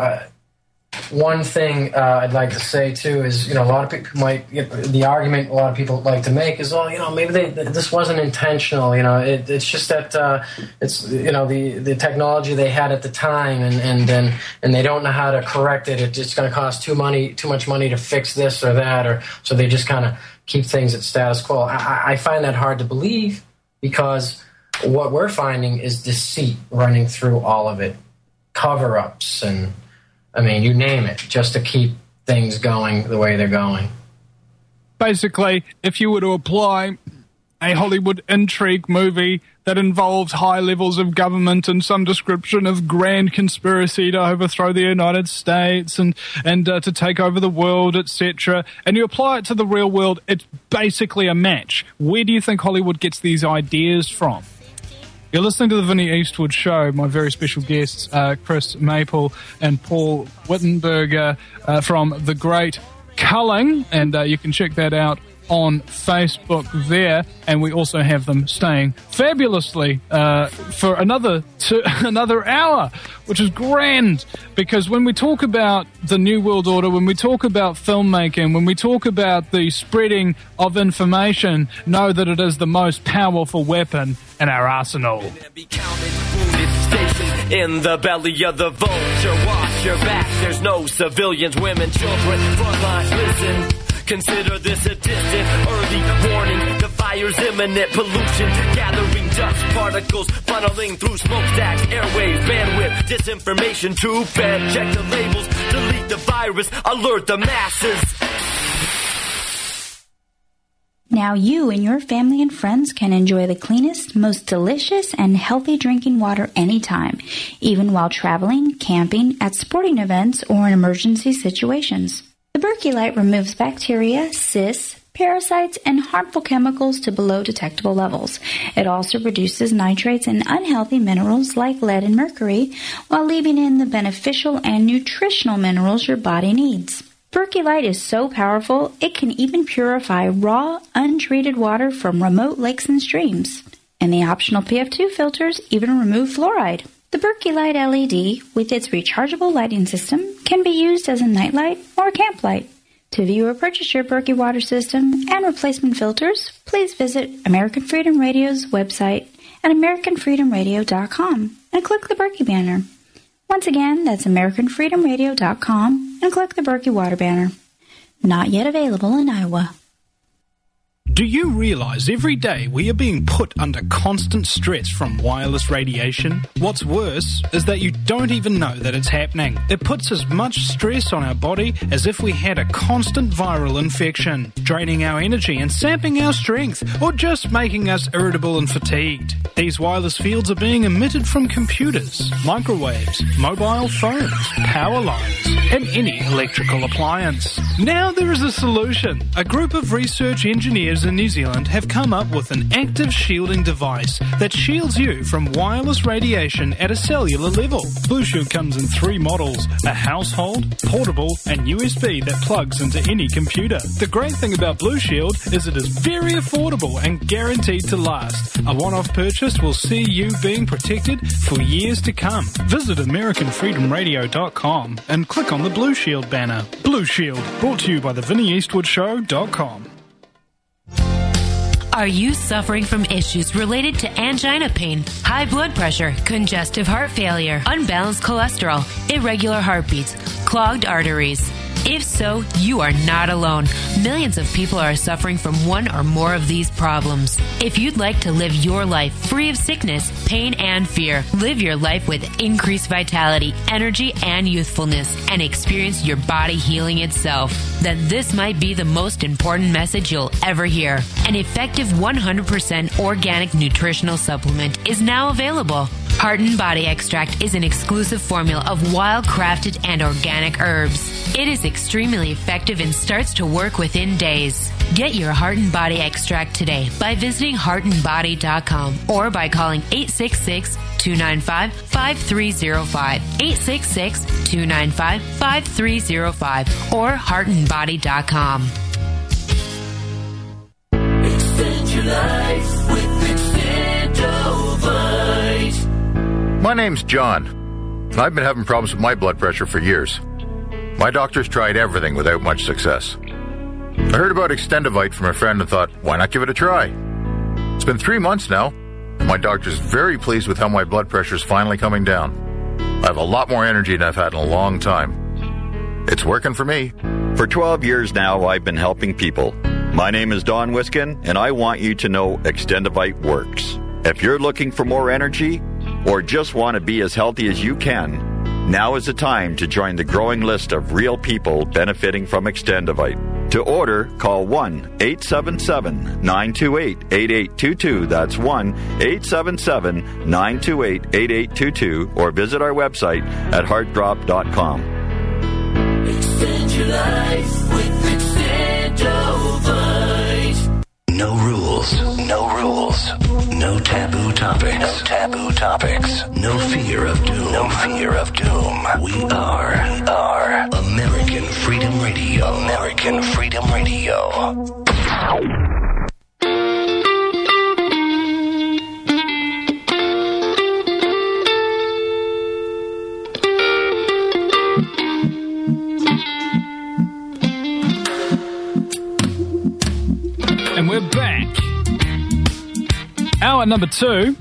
one thing I'd like to say, too, is, a lot of people the argument a lot of people like to make is, maybe this wasn't intentional. It's just that it's, the technology they had at the time, and they don't know how to correct it. It's going to cost too much money to fix this or that, or so they just kind of keep things at status quo. I find that hard to believe, because what we're finding is deceit running through all of it, cover-ups, and you name it, just to keep things going the way they're going. Basically, if you were to apply a Hollywood intrigue movie that involved high levels of government and some description of grand conspiracy to overthrow the United States and to take over the world, etc., and you apply it to the real world, it's basically a match. Where do you think Hollywood gets these ideas from? You're listening to the Vinnie Eastwood Show. My very special guests, Chris Maple and Paul Wittenberger from The Great Culling, and you can check that out on Facebook there, and we also have them staying fabulously for another hour, which is grand, because when we talk about the New World Order, when we talk about filmmaking, when we talk about the spreading of information, know that it is the most powerful weapon in our arsenal. In the belly of the vulture, watch your back, there's no civilians, women, children, frontline, listen. Consider this a distant early warning. The fire's imminent, pollution gathering dust particles funneling through smokestacks, airwaves, bandwidth, disinformation too bad. Check the labels, delete the virus, alert the masses. Now you and your family and friends can enjoy the cleanest, most delicious, and healthy drinking water anytime, even while traveling, camping, at sporting events, or in emergency situations. The Berkey Light removes bacteria, cysts, parasites, and harmful chemicals to below detectable levels. It also reduces nitrates and unhealthy minerals like lead and mercury, while leaving in the beneficial and nutritional minerals your body needs. Berkey Light is so powerful, it can even purify raw, untreated water from remote lakes and streams. And the optional PF2 filters even remove fluoride. The Berkey Light LED, with its rechargeable lighting system, can be used as a nightlight or a camp light. To view or purchase your Berkey water system and replacement filters, please visit American Freedom Radio's website at AmericanFreedomRadio.com and click the Berkey banner. Once again, that's AmericanFreedomRadio.com and click the Berkey water banner. Not yet available in Iowa. Do you realize every day we are being put under constant stress from wireless radiation? What's worse is that you don't even know that it's happening. It puts as much stress on our body as if we had a constant viral infection, draining our energy and sapping our strength, or just making us irritable and fatigued. These wireless fields are being emitted from computers, microwaves, mobile phones, power lines, and any electrical appliance. Now there is a solution. A group of research engineers in New Zealand have come up with an active shielding device that shields you from wireless radiation at a cellular level. Blue Shield comes in 3 models: a household, portable, and USB that plugs into any computer. The great thing about Blue Shield is it is very affordable and guaranteed to last. A one-off purchase will see you being protected for years to come. Visit AmericanFreedomRadio.com and click on the Blue Shield banner. Blue Shield, brought to you by the VinnyEastwoodShow.com. Are you suffering from issues related to angina pain, high blood pressure, congestive heart failure, unbalanced cholesterol, irregular heartbeats, clogged arteries? If so, you are not alone. Millions of people are suffering from one or more of these problems. If you'd like to live your life free of sickness, pain, and fear, live your life with increased vitality, energy, and youthfulness, and experience your body healing itself, then this might be the most important message you'll ever hear. An effective 100% organic nutritional supplement is now available. Heart and Body Extract is an exclusive formula of wild-crafted and organic herbs. It is extremely effective and starts to work within days. Get your Heart and Body Extract today by visiting heartandbody.com or by calling 866-295-5305, 866-295-5305, or heartandbody.com. Extend your life with Extendovite. My name's John. I've been having problems with my blood pressure for years. My doctor's tried everything without much success. I heard about Extendovite from a friend and thought, why not give it a try? It's been 3 months now, and my doctor's very pleased with how my blood pressure's finally coming down. I have a lot more energy than I've had in a long time. It's working for me. For 12 years now, I've been helping people. My name is Don Wiskin, and I want you to know Extendovite works. If you're looking for more energy, or just want to be as healthy as you can, now is the time to join the growing list of real people benefiting from Extendovite. To order, call 1-877-928-8822. That's 1-877-928-8822, or visit our website at heartdrop.com. Extend your life with Extendovite. No rules. No rules. No taboo topics. No taboo topics. No fear of doom. No fear of doom. We are American Freedom Radio. American Freedom Radio. And we're back. Hour number 2.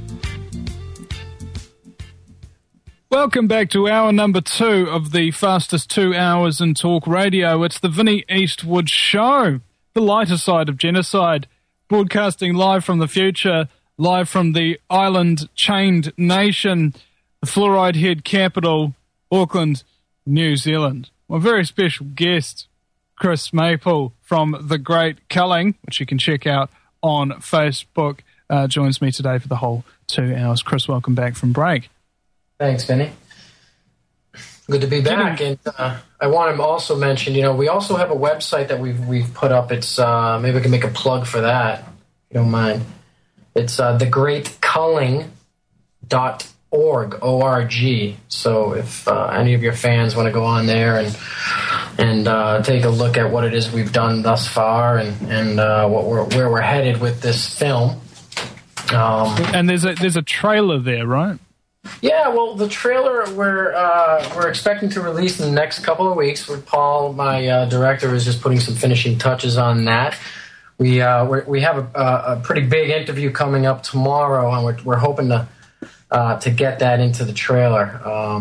Welcome back to hour number 2 of the fastest 2 hours in talk radio. It's the Vinny Eastwood Show, the lighter side of genocide, broadcasting live from the future, live from the island-chained nation, the fluoride head capital, Auckland, New Zealand. My very special guest, Chris Maple from The Great Culling, which you can check out on Facebook, joins me today for the whole 2 hours. Chris, welcome back from break. Thanks, Vinny. Good to be back. And I want to also mention, we also have a website that we've put up. It's maybe I can make a plug for that, if you don't mind. It's thegreatculling.org, O-R-G. So if any of your fans want to go on there and take a look at what it is we've done thus far and where we're headed with this film. And there's a trailer there, right? Yeah, well, the trailer we're expecting to release in the next couple of weeks. With Paul, my director, is just putting some finishing touches on that. We have a pretty big interview coming up tomorrow, and we're hoping to get that into the trailer.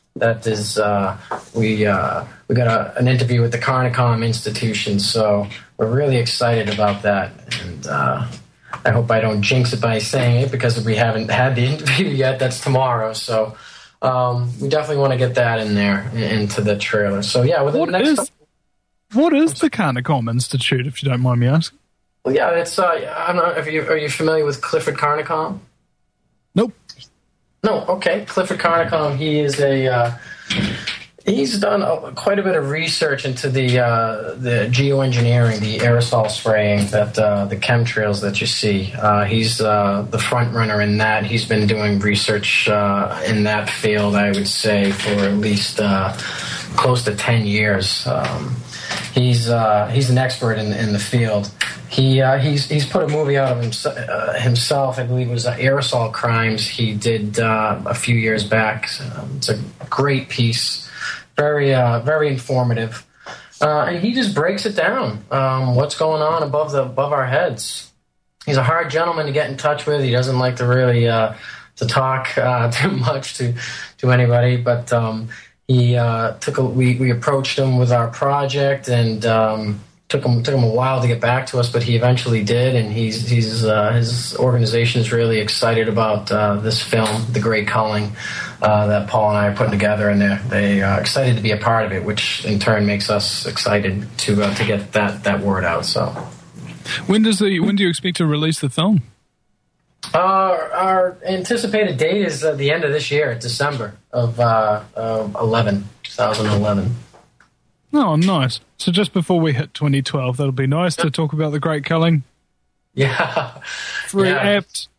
That is, we got an interview with the Carnicom Institution, so we're really excited about that. And I hope I don't jinx it by saying it because we haven't had the interview yet. That's tomorrow, so we definitely want to get that in there into the trailer. So yeah, with what is the Carnicom Institute, if you don't mind me asking? Well, yeah, it's I don't know. Are you familiar with Clifford Carnicom? Nope. No, okay. Clifford Carnicom, he is he's done quite a bit of research into the geoengineering, the aerosol spraying, that the chemtrails that you see. He's the front runner in that. He's been doing research in that field, I would say, for at least close to 10 years. He's an expert in the field. He's put a movie out of himself. I believe it was Aerosol Crimes. He did a few years back. It's a great piece, very informative, and he just breaks it down. What's going on above our heads? He's a hard gentleman to get in touch with. He doesn't like to really to talk too much to anybody, but we approached him with our project and. Took him a while to get back to us, but he eventually did, and his organization is really excited about this film, The Great Culling, that Paul and I are putting together, and they are excited to be a part of it, which in turn makes us excited to get that word out. So, when do you expect to release the film? Our anticipated date is the end of this year, December of 2011. Oh, nice. So just before we hit 2012, that'll be nice to talk about The Great Culling. Yeah. Very apt.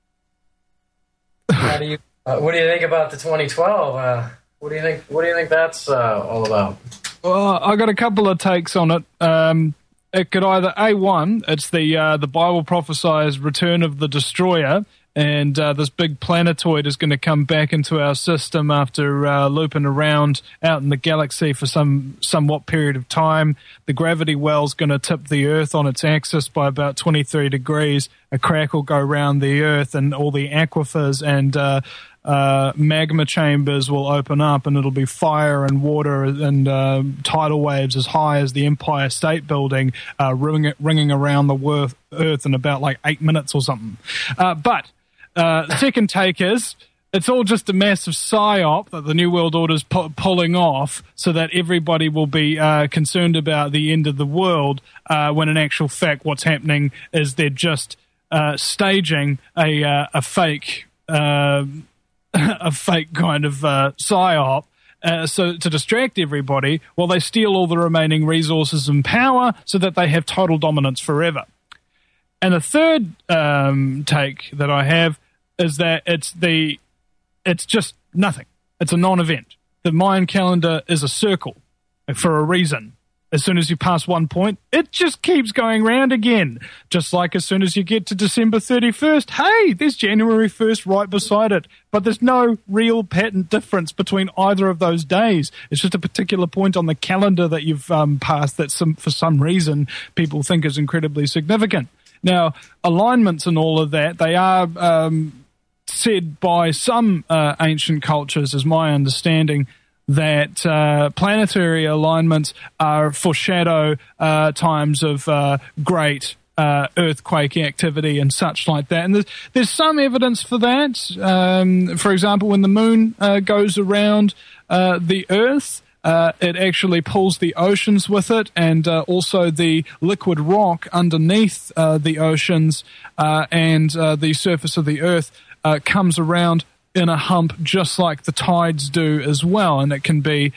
What do you think about the 2012? What do you think that's all about? Well, I got a couple of takes on it. It could either A1, it's the Bible prophesies return of the destroyer, and this big planetoid is going to come back into our system after looping around out in the galaxy for somewhat period of time. The gravity well's going to tip the Earth on its axis by about 23 degrees. A crack will go around the Earth, and all the aquifers and magma chambers will open up, and it'll be fire and water and tidal waves as high as the Empire State Building ringing around the Earth in about like 8 minutes or something. But the second take is it's all just a massive psyop that the New World Order's pulling off so that everybody will be concerned about the end of the world, when in actual fact what's happening is they're just staging a fake kind of psyop so to distract everybody while they steal all the remaining resources and power so that they have total dominance forever. And the third take that I have is that it's just nothing. It's a non-event. The Mayan calendar is a circle for a reason. As soon as you pass one point, it just keeps going round again. Just like as soon as you get to December 31st, hey, there's January 1st right beside it. But there's no real patent difference between either of those days. It's just a particular point on the calendar that you've passed that for some reason people think is incredibly significant. Now, alignments and all of that, they are said by some ancient cultures, is my understanding, that planetary alignments are foreshadow times of great earthquake activity and such like that. And there's some evidence for that. For example, when the moon goes around the Earth, it actually pulls the oceans with it, and also the liquid rock underneath the oceans and the surface of the Earth comes around in a hump just like the tides do as well, and it can be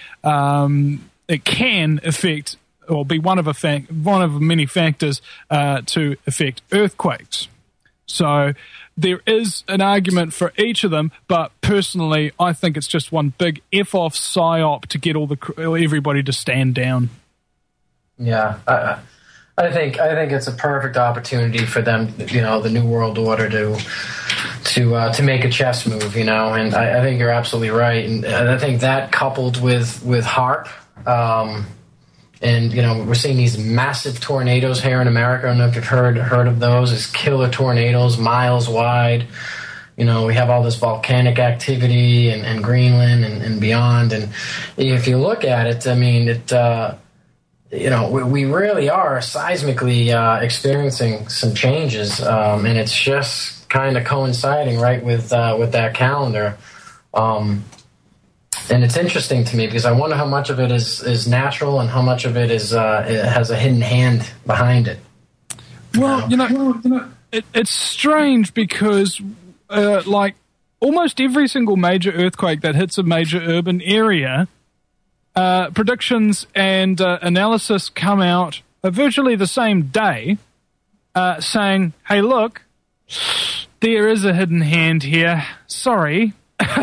it can affect or be one of many factors to affect earthquakes. So there is an argument for each of them, but personally, I think it's just one big F-off psyop to get everybody to stand down. Yeah, I think it's a perfect opportunity for them, the New World Order to make a chess move, and I think you're absolutely right, and I think that coupled with HAARP. And we're seeing these massive tornadoes here in America. I don't know if you've heard of those. It's killer tornadoes, miles wide. You know, we have all this volcanic activity in Greenland and beyond. And if you look at it, I mean, we really are seismically experiencing some changes, and it's just kind of coinciding right with that calendar. And it's interesting to me because I wonder how much of it is natural and how much of it it has a hidden hand behind it. Well, it's strange because, like, almost every single major earthquake that hits a major urban area, predictions and analysis come out virtually the same day, saying, "Hey, look, there is a hidden hand here. Sorry."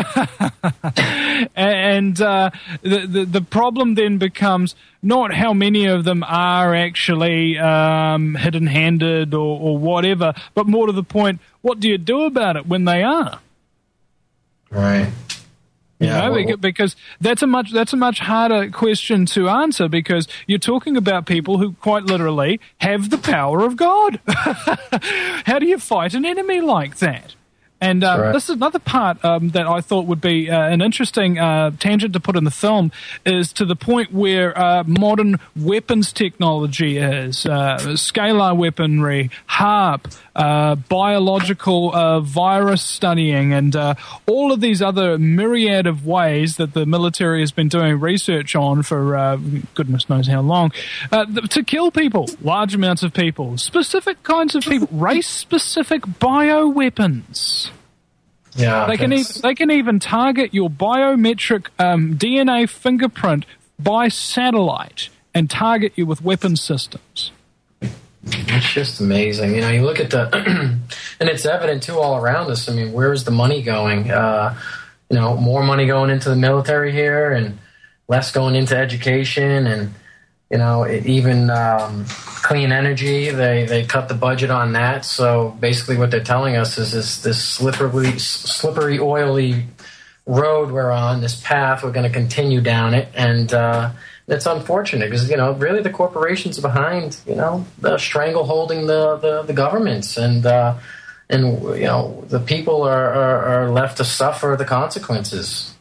And the problem then becomes not how many of them are actually hidden-handed or whatever, but more to the point, what do you do about it when they are? Right. Yeah, because that's a much harder question to answer, because you're talking about people who quite literally have the power of God. How do you fight an enemy like that? And this is another part that I thought would be an interesting tangent to put in the film, is to the point where modern weapons technology is, scalar weaponry, HAARP, biological virus studying, and all of these other myriad of ways that the military has been doing research on for goodness knows how long, to kill people, large amounts of people, specific kinds of people, race-specific bioweapons. Yeah, they can even target your biometric DNA fingerprint by satellite and target you with weapon systems. It's just amazing. You know, you look at and it's evident too all around us. I mean, where's the money going? More money going into the military here, and less going into education, and even clean energy. They cut the budget on that. So basically, what they're telling us is this slippery, oily road we're on. This path, we're going to continue down it, and it's unfortunate because really the corporations are behind the strangleholding the governments, and the people are left to suffer the consequences.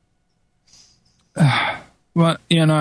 Well,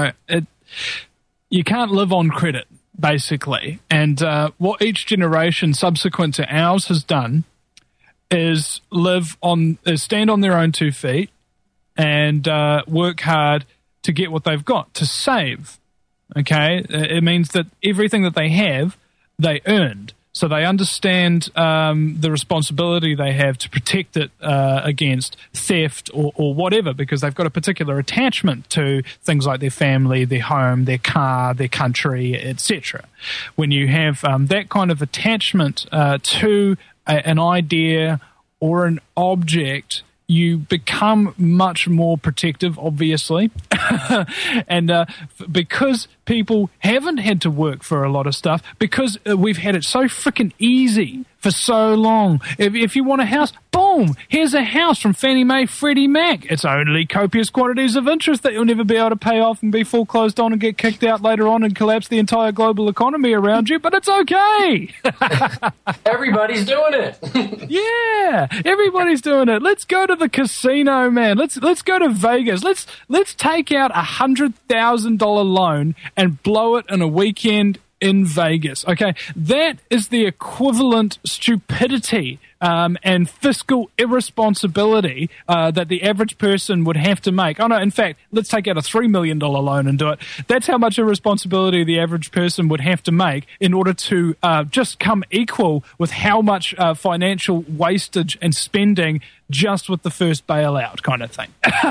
you can't live on credit, basically. And what each generation subsequent to ours has done is stand on their own 2 feet and work hard to get what they've got, to save. Okay? It means that everything that they have, they earned. So they understand the responsibility they have to protect it against theft or whatever, because they've got a particular attachment to things like their family, their home, their car, their country, etc. When you have that kind of attachment to an idea or an object, you become much more protective, obviously. And because people haven't had to work for a lot of stuff, because we've had it so freaking easy for so long. If you want a house, boom, here's a house from Fannie Mae, Freddie Mac. It's only copious quantities of interest that you'll never be able to pay off and be foreclosed on and get kicked out later on and collapse the entire global economy around you, but it's okay. Everybody's doing it. Yeah, everybody's doing it. Let's go to the casino, man. Let's go to Vegas. Let's take out $100,000 loan and blow it in a weekend in Vegas. Okay, that is the equivalent stupidity and fiscal irresponsibility that the average person would have to make. Oh no, in fact, let's take out a $3 million loan and do it. That's how much irresponsibility the average person would have to make in order to just come equal with how much financial wastage and spending just with the first bailout kind of thing.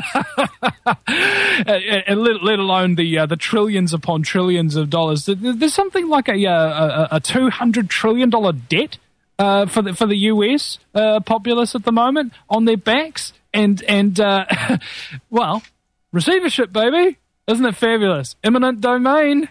And let alone the trillions upon trillions of dollars. There's something like a $200 trillion debt for the US populace at the moment on their backs, and well, receivership, baby, isn't it fabulous? Eminent domain.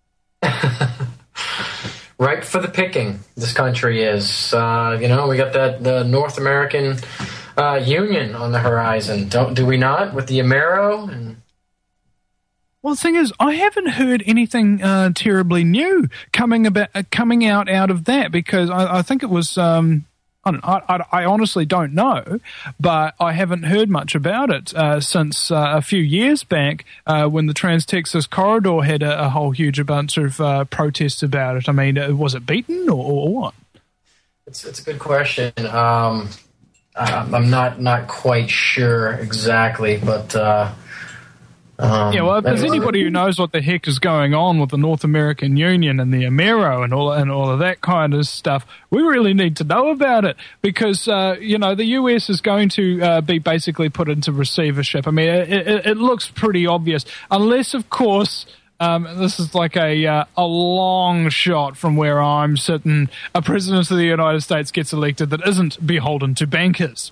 Ripe for the picking. This country is. We got the North American Union on the horizon. Do we not, with the Amero? And well, the thing is, I haven't heard anything terribly new coming out of that, because I think it was I honestly don't know, but I haven't heard much about it since a few years back when the Trans-Texas Corridor had a whole huge bunch of protests about it. I mean, was it beaten or what? It's a good question. I'm not quite sure exactly, but yeah, well, if there's anybody who knows what the heck is going on with the North American Union and the Amero and all of that kind of stuff, we really need to know about it because the US is going to be basically put into receivership. I mean, it looks pretty obvious, unless, of course. This is like a long shot from where I'm sitting. A president of the United States gets elected that isn't beholden to bankers,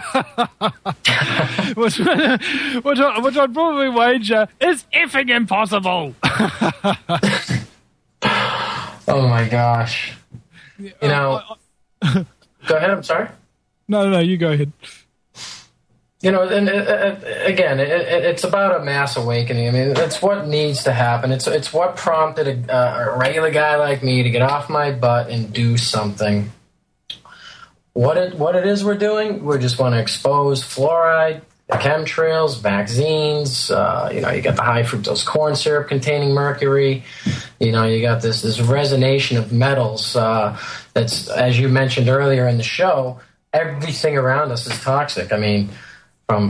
which I'd probably wager is effing impossible. Oh my gosh! Go ahead. I'm sorry. No, you go ahead. And again, it's about a mass awakening. I mean, that's what needs to happen. It's what prompted a regular guy like me to get off my butt and do something. What it is we're doing, we just want to expose fluoride, chemtrails, vaccines. You got the high fructose corn syrup containing mercury. You got this resonation of metals. That's, as you mentioned earlier in the show, everything around us is toxic. I mean. From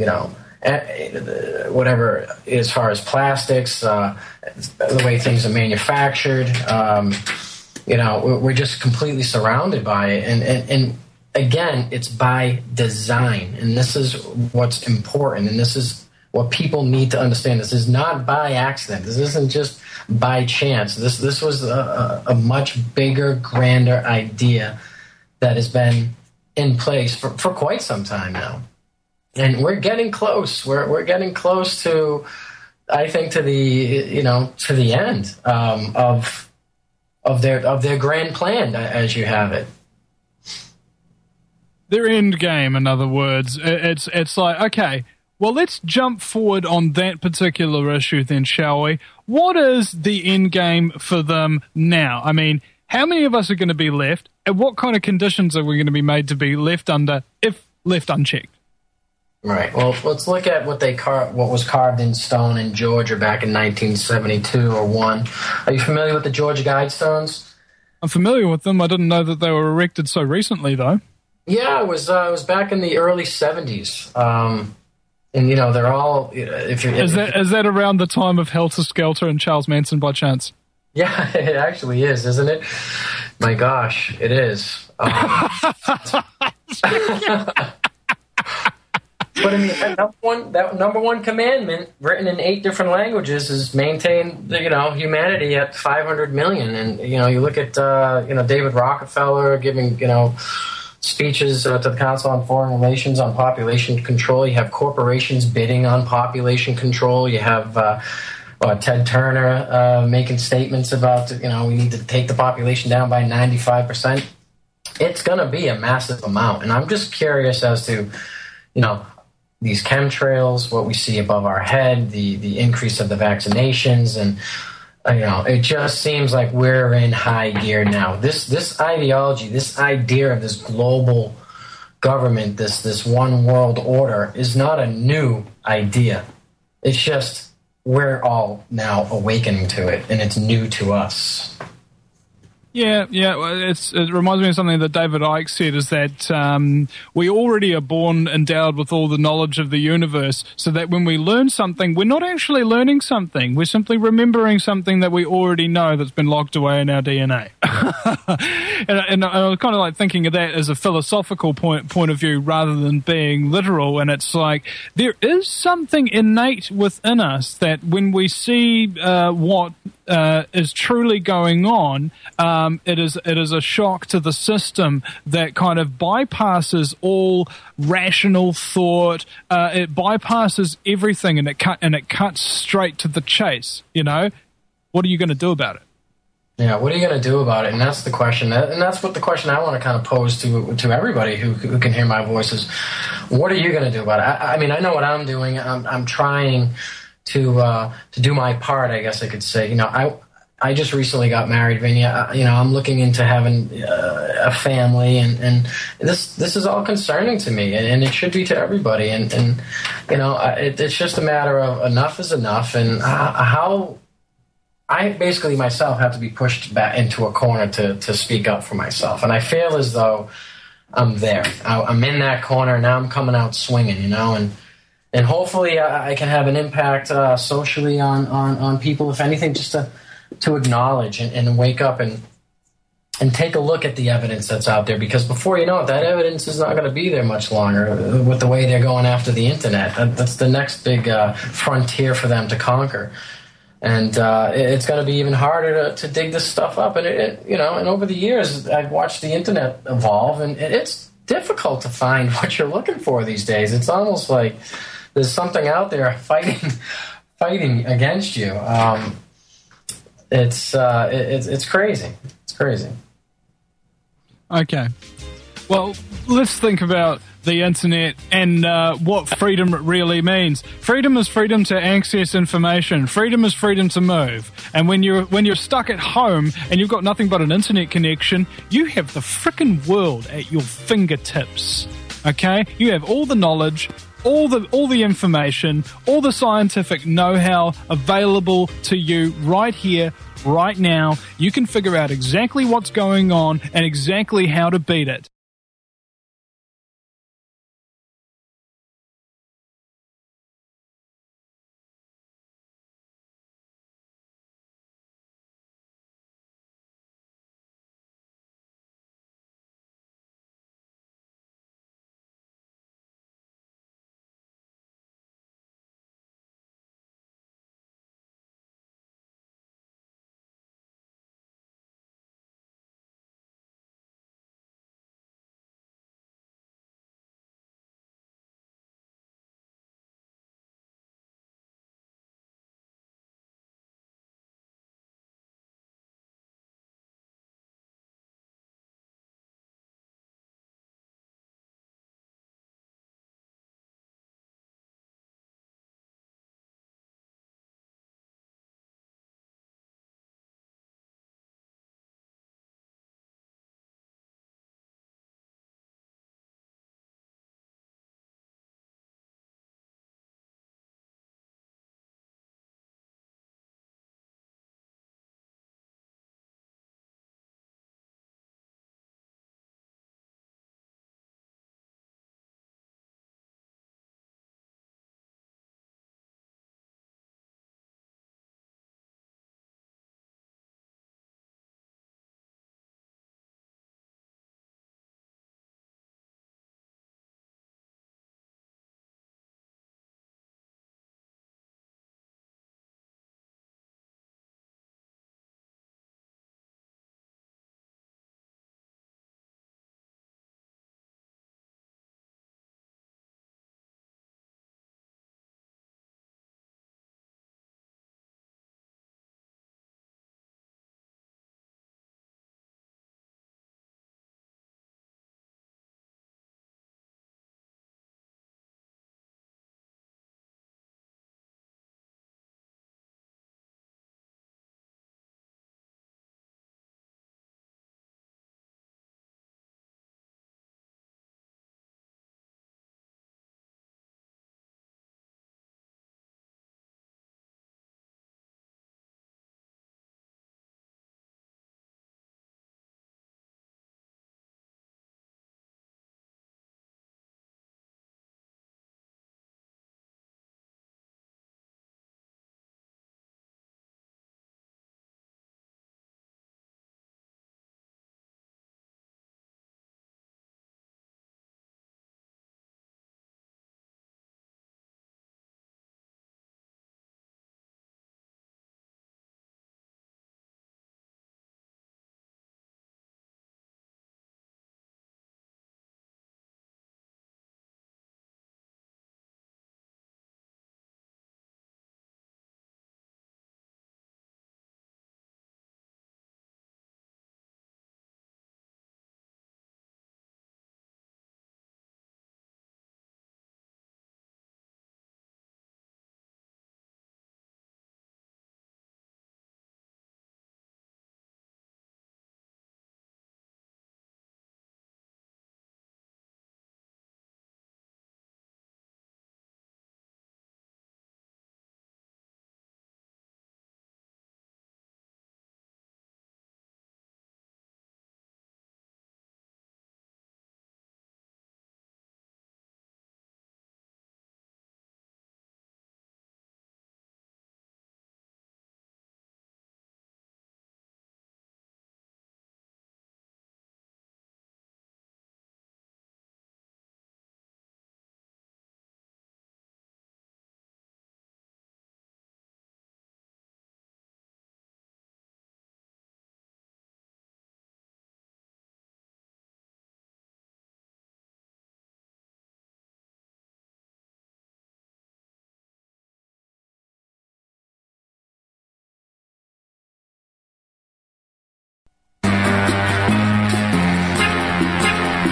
whatever as far as plastics, the way things are manufactured, we're just completely surrounded by it, and again, it's by design, and this is what's important, and this is what people need to understand. This is not by accident. This isn't just by chance. This was a much bigger, grander idea that has been in place for quite some time now. And we're getting close. We're getting close to, I think, to the end of their grand plan, as you have it. Their end game, in other words. It's like, okay, well, let's jump forward on that particular issue then, shall we? What is the end game for them now? I mean, how many of us are going to be left? And what kind of conditions are we going to be made to be left under if left unchecked? Right. Well, let's look at what was carved in stone in Georgia back in 1972 or 1. Are you familiar with the Georgia Guidestones? I'm familiar with them. I didn't know that they were erected so recently, though. Yeah, it was back in the early 70s. And they're all. Is that around the time of Helter Skelter and Charles Manson by chance? Yeah, it actually is, isn't it? My gosh, it is. But I mean, that number one commandment, written in 8 different languages, is maintain humanity at 500 million. And you look at David Rockefeller giving speeches to the Council on Foreign Relations on population control. You have corporations bidding on population control. You have Ted Turner making statements about we need to take the population down by 95%. It's going to be a massive amount, and I'm just curious as to these chemtrails, what we see above our head, the increase of the vaccinations, and it just seems like we're in high gear now. This ideology, this idea of this global government, this one world order, is not a new idea. It's just we're all now awakening to it, and it's new to us. Yeah. It reminds me of something that David Icke said, is that we already are born endowed with all the knowledge of the universe, so that when we learn something, we're not actually learning something. We're simply remembering something that we already know that's been locked away in our DNA. and I was kind of like thinking of that as a philosophical point of view rather than being literal. And it's like there is something innate within us that when we see what is truly going on, it is a shock to the system that kind of bypasses all rational thought. It bypasses everything, and it cuts straight to the chase. What are you going to do about it? Yeah, what are you going to do about it? And that's the question. And that's what the question I want to kind of pose to everybody who can hear my voice is, what are you going to do about it? I mean, I know what I'm doing. I'm trying to do my part, I guess I could say. I just recently got married, Vinny. I'm looking into having a family, and this is all concerning to me, and it should be to everybody. And it's just a matter of enough is enough, and how I basically myself have to be pushed back into a corner to speak up for myself, and I feel as though I'm there. I'm in that corner, and now I'm coming out swinging, and hopefully I can have an impact socially on people, if anything, just to acknowledge and wake up and take a look at the evidence that's out there, because before you know it, that evidence is not going to be there much longer with the way they're going after the internet. That's the next big frontier for them to conquer. And it's going to be even harder to dig this stuff up. And, and over the years, I've watched the internet evolve, and it's difficult to find what you're looking for these days. It's almost like there's something out there fighting against you. It's crazy. It's crazy. Okay. Well, let's think about the internet and what freedom really means. Freedom is freedom to access information. Freedom is freedom to move. And when you're stuck at home and you've got nothing but an internet connection, you have the frickin' world at your fingertips. Okay? You have all the knowledge, all the information, all the scientific know-how available to you right here, right now. You can figure out exactly what's going on and exactly how to beat it.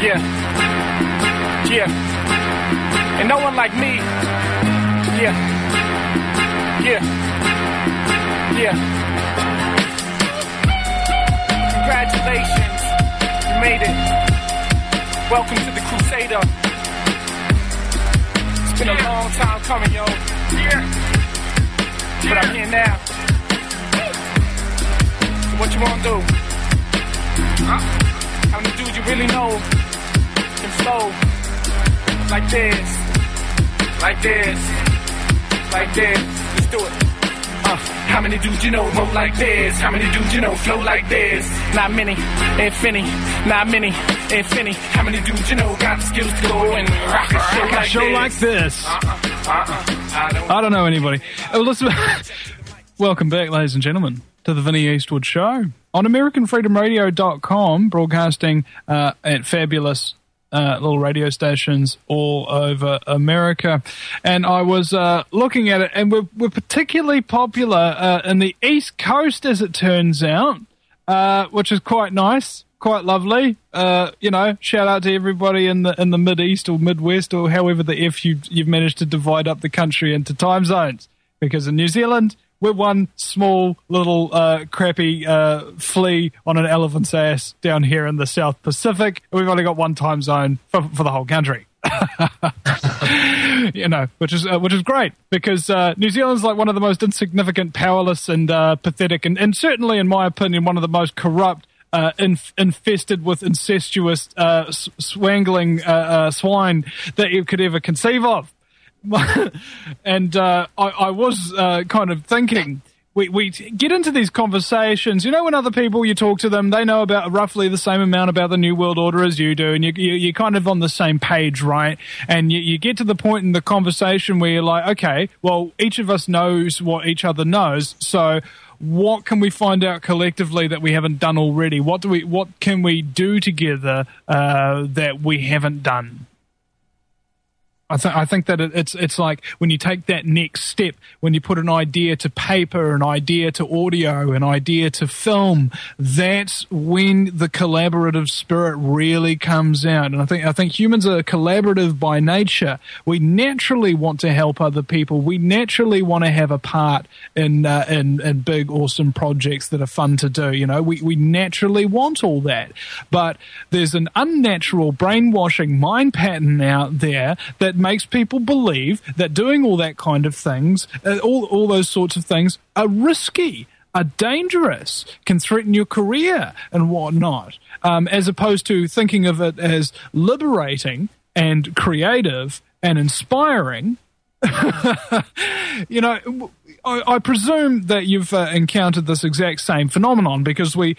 And no one like me. Congratulations, you made it. Welcome to the Crusader. It's been a long time coming, yo. But I'm here now. So what you wanna do? How many dudes you really know can flow like this, like this, like this? Let's do it. How many dudes you know roll like this? How many dudes you know flow like this? Not many, infinity. Not many, infinity. How many dudes you know got the skills to go and rock a show like this? I don't know anybody. Listen, welcome back, ladies and gentlemen, to the Vinnie Eastwood Show on AmericanFreedomRadio.com, broadcasting at fabulous little radio stations all over America. And I was looking at it, and we're particularly popular in the East Coast, as it turns out, which is quite nice, quite lovely. Shout out to everybody in the Mid-East or Midwest, or however the F you've managed to divide up the country into time zones. Because in New Zealand, we're one small little crappy flea on an elephant's ass down here in the South Pacific. We've only got one time zone for the whole country. Which is great, because New Zealand's like one of the most insignificant, powerless, and pathetic, and certainly, in my opinion, one of the most corrupt, infested with incestuous, swangling swine that you could ever conceive of. And I was kind of thinking, we get into these conversations, when other people, you talk to them, they know about roughly the same amount about the New World Order as you do, and you're kind of on the same page, right? And you get to the point in the conversation where you're like, okay, well, each of us knows what each other knows, so what can we find out collectively that we haven't done already? What can we do together that we haven't done? I think that it's like when you take that next step, when you put an idea to paper, an idea to audio, an idea to film, that's when the collaborative spirit really comes out. And I think humans are collaborative by nature. We naturally want to help other people. We naturally want to have a part in big, awesome projects that are fun to do. We naturally want all that. But there's an unnatural brainwashing mind pattern out there that makes people believe that doing all that kind of things, all those sorts of things, are risky, are dangerous, can threaten your career and whatnot, as opposed to thinking of it as liberating and creative and inspiring. I presume that you've encountered this exact same phenomenon, because we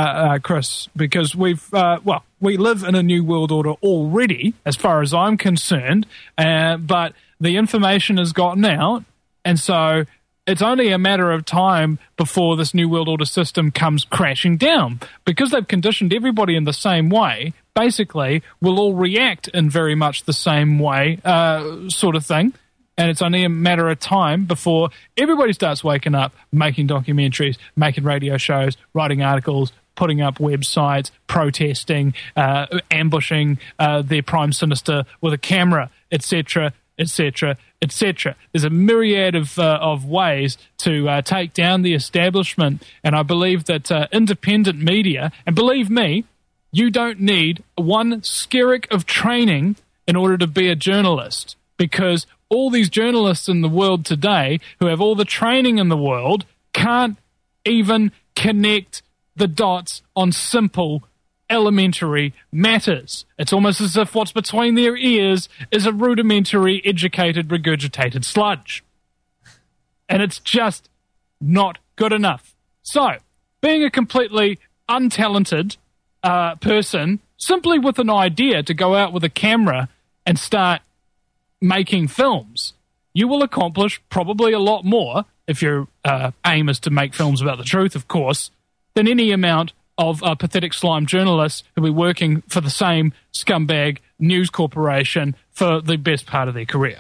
live in a new world order already, as far as I'm concerned, but the information has gotten out, and so it's only a matter of time before this new world order system comes crashing down, because they've conditioned everybody in the same way. Basically, we'll all react in very much the same way, sort of thing. And it's only a matter of time before everybody starts waking up, making documentaries, making radio shows, writing articles, putting up websites, protesting, ambushing their prime minister with a camera, etc., etc., etc. There's a myriad of ways to take down the establishment, and I believe that independent media, and believe me, you don't need one skerrick of training in order to be a journalist, because all these journalists in the world today who have all the training in the world can't even connect the dots on simple, elementary matters. It's almost as if what's between their ears is a rudimentary, educated, regurgitated sludge. And it's just not good enough. So, being a completely untalented person, simply with an idea to go out with a camera and start making films, you will accomplish probably a lot more, if your aim is to make films about the truth, of course, than any amount of pathetic slime journalists who will be working for the same scumbag news corporation for the best part of their career.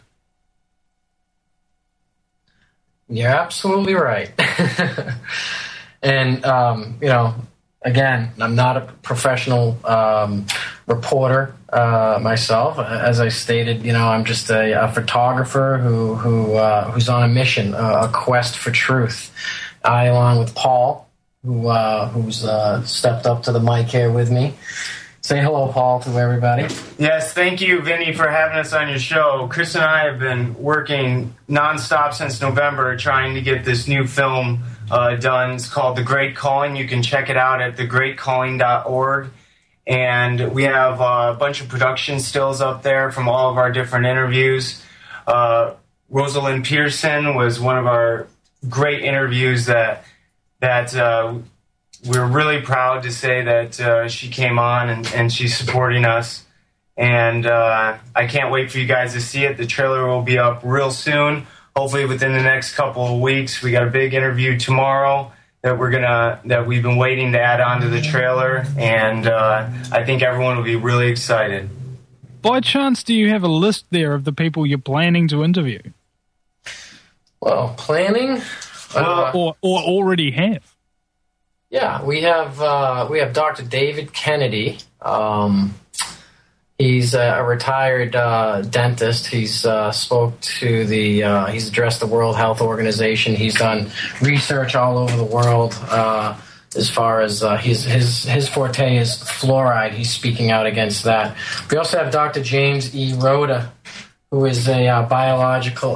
You're absolutely right. And, again, I'm not a professional reporter myself. As I stated, I'm just a photographer who's on a mission, a quest for truth. I, along with Paul, who's stepped up to the mic here with me. Say hello, Paul, to everybody. Yes, thank you, Vinny, for having us on your show. Chris and I have been working nonstop since November trying to get this new film done. It's called The Great Calling. You can check it out at thegreatcalling.org. And we have a bunch of production stills up there from all of our different interviews. Rosalind Pearson was one of our great interviews that we're really proud to say that she came on and she's supporting us. And I can't wait for you guys to see it. The trailer will be up real soon, hopefully within the next couple of weeks. We got a big interview tomorrow that we've been waiting to add on to the trailer, and I think everyone will be really excited. By chance, do you have a list there of the people you're planning to interview? Well, planning? Or already have? Yeah, we have Dr. David Kennedy. He's a retired dentist. He's spoke to he's addressed the World Health Organization. He's done research all over the world as far as his forte is fluoride. He's speaking out against that. We also have Dr. James E. Rhoda, who is a biological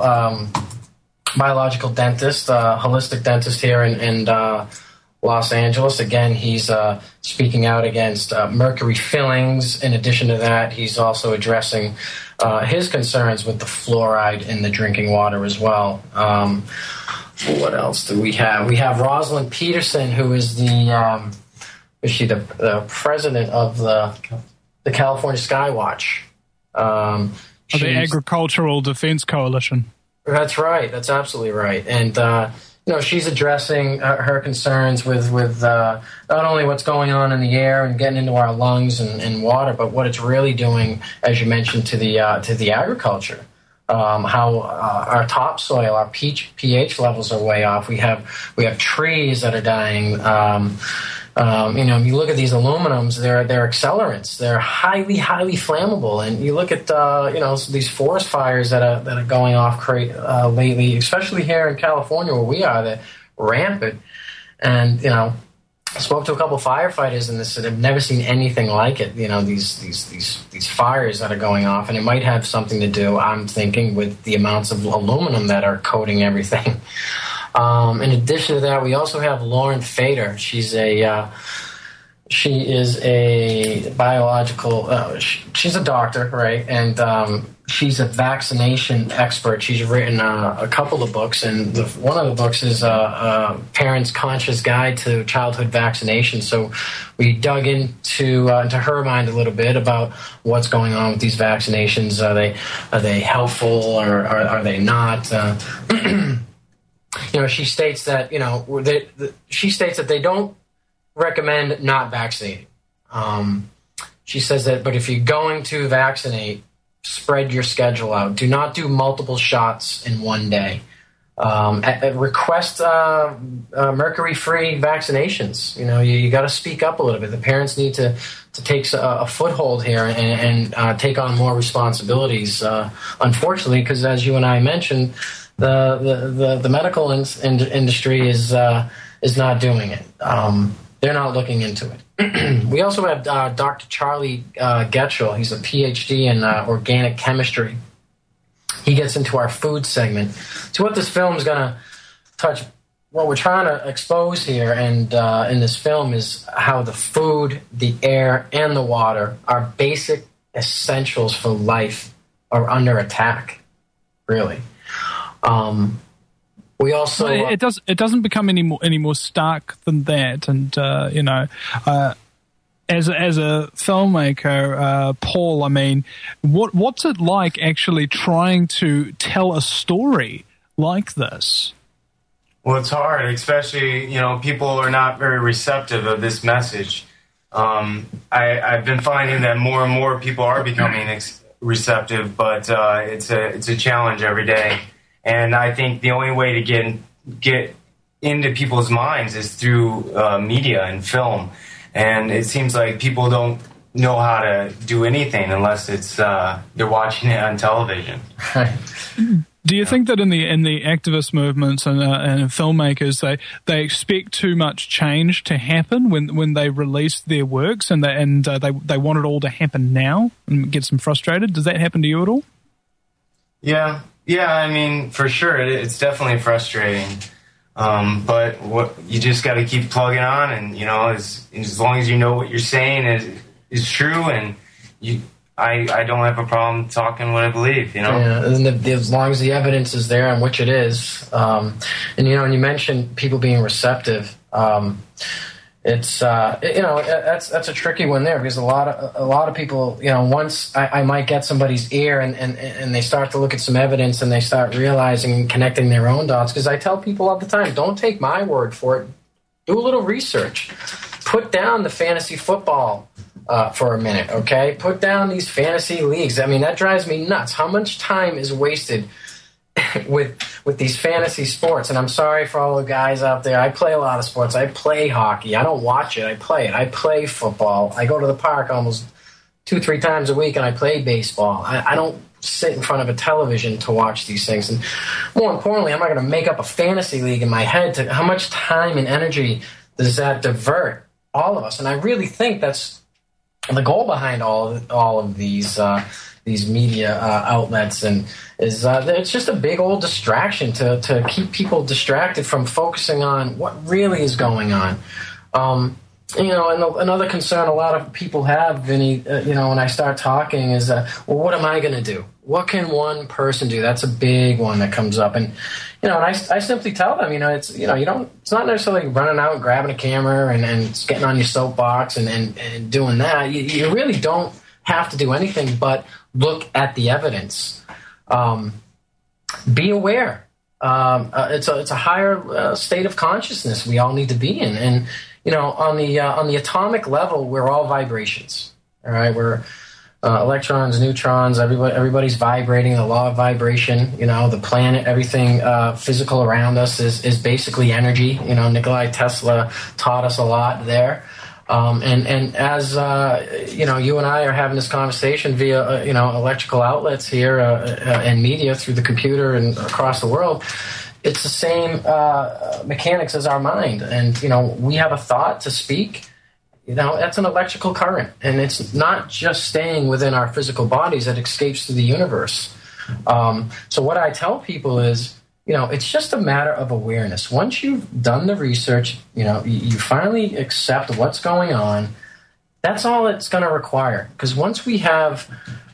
dentist, holistic dentist here in Los Angeles. Again, he's speaking out against mercury fillings. In addition to that, he's also addressing his concerns with the fluoride in the drinking water as well. What else do we have? We have Rosalind Peterson, who is the president of the California Skywatch. The Agricultural Defense Coalition. That's right. That's absolutely right. And she's addressing her concerns with not only what's going on in the air and getting into our lungs and water, but what it's really doing, as you mentioned, to the agriculture. How our topsoil, our pH levels are way off. We have trees that are dying. You look at these aluminums; they're accelerants. They're highly, highly flammable. And you look at these forest fires that are going off lately, especially here in California where we are. They're rampant. And I spoke to a couple firefighters and they said they've never seen anything like it. These fires that are going off, and it might have something to do, I'm thinking, with the amounts of aluminum that are coating everything. In addition to that, we also have Lauren Fader. She is a biological. She's a doctor, right? And she's a vaccination expert. She's written a couple of books, and one of the books is Parents' Conscious Guide to Childhood Vaccination. So we dug into her mind a little bit about what's going on with these vaccinations. Are they helpful or are they not? She states that they don't recommend not vaccinating. She says that, but if you're going to vaccinate, spread your schedule out. Do not do multiple shots in one day. Request mercury-free vaccinations. You got to speak up a little bit. The parents need to take a foothold here and take on more responsibilities. Unfortunately, because as you and I mentioned, the medical industry is not doing it. They're not looking into it. We also have Dr. Charlie Getchell. He's a PhD in organic chemistry. He gets into our food segment. So what this film is going to touch, what we're trying to expose here and in this film is how the food, the air, and the water, our basic essentials for life, are under attack, really. We also it doesn't become any more stark than that, and as a filmmaker, Paul, I mean, what's it like actually trying to tell a story like this? Well, it's hard, especially people are not very receptive of this message. I've been finding that more and more people are becoming receptive, but it's a challenge every day. And I think the only way to get into people's minds is through media and film. And it seems like people don't know how to do anything unless it's they're watching it on television. Do you think that in the activist movements and filmmakers they expect too much change to happen when they release their works and they want it all to happen now and gets them frustrated? Does that happen to you at all? Yeah. I mean, for sure, it's definitely frustrating. But you just got to keep plugging on, and as long as you know what you're saying is true, and I don't have a problem talking what I believe, Yeah, and as long as the evidence is there, and which it is, and you mentioned people being receptive. It's that's a tricky one there, because a lot of people, once I might get somebody's ear and they start to look at some evidence and they start realizing and connecting their own dots. Because I tell people all the time, don't take my word for it. Do a little research. Put down the fantasy football for a minute, okay? Put down these fantasy leagues. I mean, that drives me nuts. How much time is wasted with these fantasy sports? And I'm sorry for all the guys out there. I play a lot of sports. I play hockey. I don't watch it. I play it. I play football. I go to the park almost 2-3 times a week, and I play baseball. I don't sit in front of a television to watch these things. And more importantly, I'm not going to make up a fantasy league in my head. How much time and energy does that divert all of us? And I really think that's the goal behind all of these media outlets, and it's just a big old distraction to keep people distracted from focusing on what really is going on. And another concern a lot of people have, Vinny, when I start talking is, well, what am I going to do? What can one person do? That's a big one that comes up. And, and I simply tell them, it's not necessarily running out and grabbing a camera and getting on your soapbox and doing that. You really don't have to do anything but look at the evidence. Be aware. It's a higher state of consciousness we all need to be in. And, on the atomic level, we're all vibrations. All right, we're electrons, neutrons. Everybody's vibrating. The law of vibration. The planet, everything physical around us is basically energy. Nikola Tesla taught us a lot there. And as you and I are having this conversation via electrical outlets here and media through the computer and across the world, it's the same mechanics as our mind. And we have a thought to speak. That's an electrical current, and it's not just staying within our physical bodies; it escapes through the universe. So what I tell people is, it's just a matter of awareness. Once you've done the research, you finally accept what's going on. That's all it's going to require. Because once we have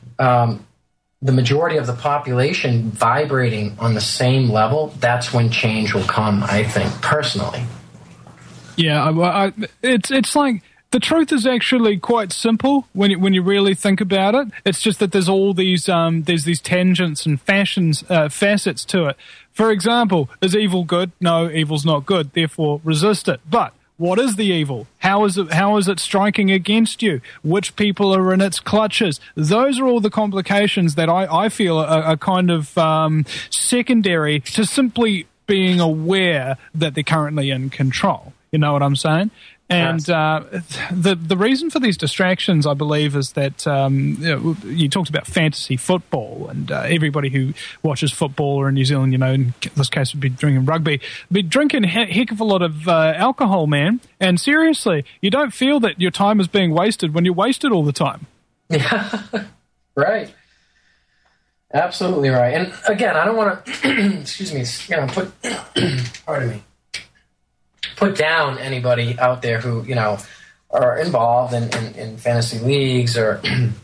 the majority of the population vibrating on the same level, that's when change will come, I think, personally. Yeah, it's like, the truth is actually quite simple when you really think about it. It's just that there's all these tangents and facets to it. For example, is evil good? No, evil's not good. Therefore, resist it. But what is the evil? How is it striking against you? Which people are in its clutches? Those are all the complications that I feel are kind of secondary to simply being aware that they're currently in control. You know what I'm saying? And the reason for these distractions, I believe, is that you talked about fantasy football, and everybody who watches football or in New Zealand, in this case would be drinking rugby, be drinking a heck of a lot of alcohol, man. And seriously, you don't feel that your time is being wasted when you're wasted all the time. Yeah, right. Absolutely right. And again, I don't want to, excuse me, pardon me. Put down anybody out there who are involved in fantasy leagues or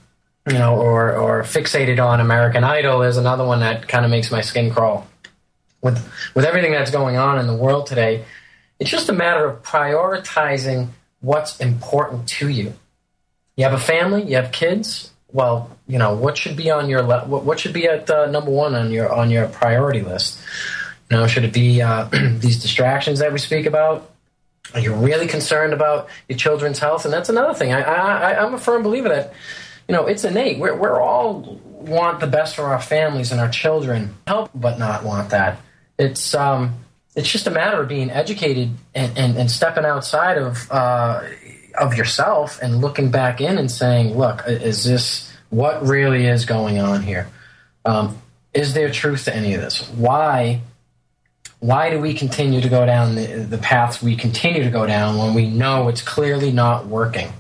or fixated on American Idol is another one that kind of makes my skin crawl. With everything that's going on in the world today, it's just a matter of prioritizing what's important to you. You have a family, you have kids. Well, what should be on your what should be at number one on your priority list? Should it be these distractions that we speak about? Are you really concerned about your children's health? And that's another thing. I'm a firm believer that, it's innate. We're all want the best for our families and our children, help but not want that. It's just a matter of being educated and stepping outside of, of yourself and looking back in and saying, look, is this what really is going on here? Is there truth to any of this? Why do we continue to go down the paths we continue to go down when we know it's clearly not working?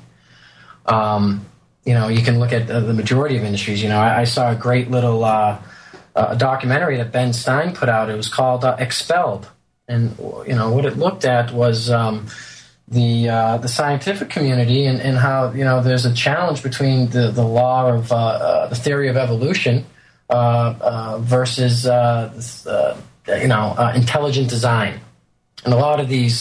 You can look at the majority of industries. I saw a great little documentary that Ben Stein put out. It was called Expelled. And, what it looked at was the scientific community and how, there's a challenge between the law of the theory of evolution versus, intelligent design. And a lot of these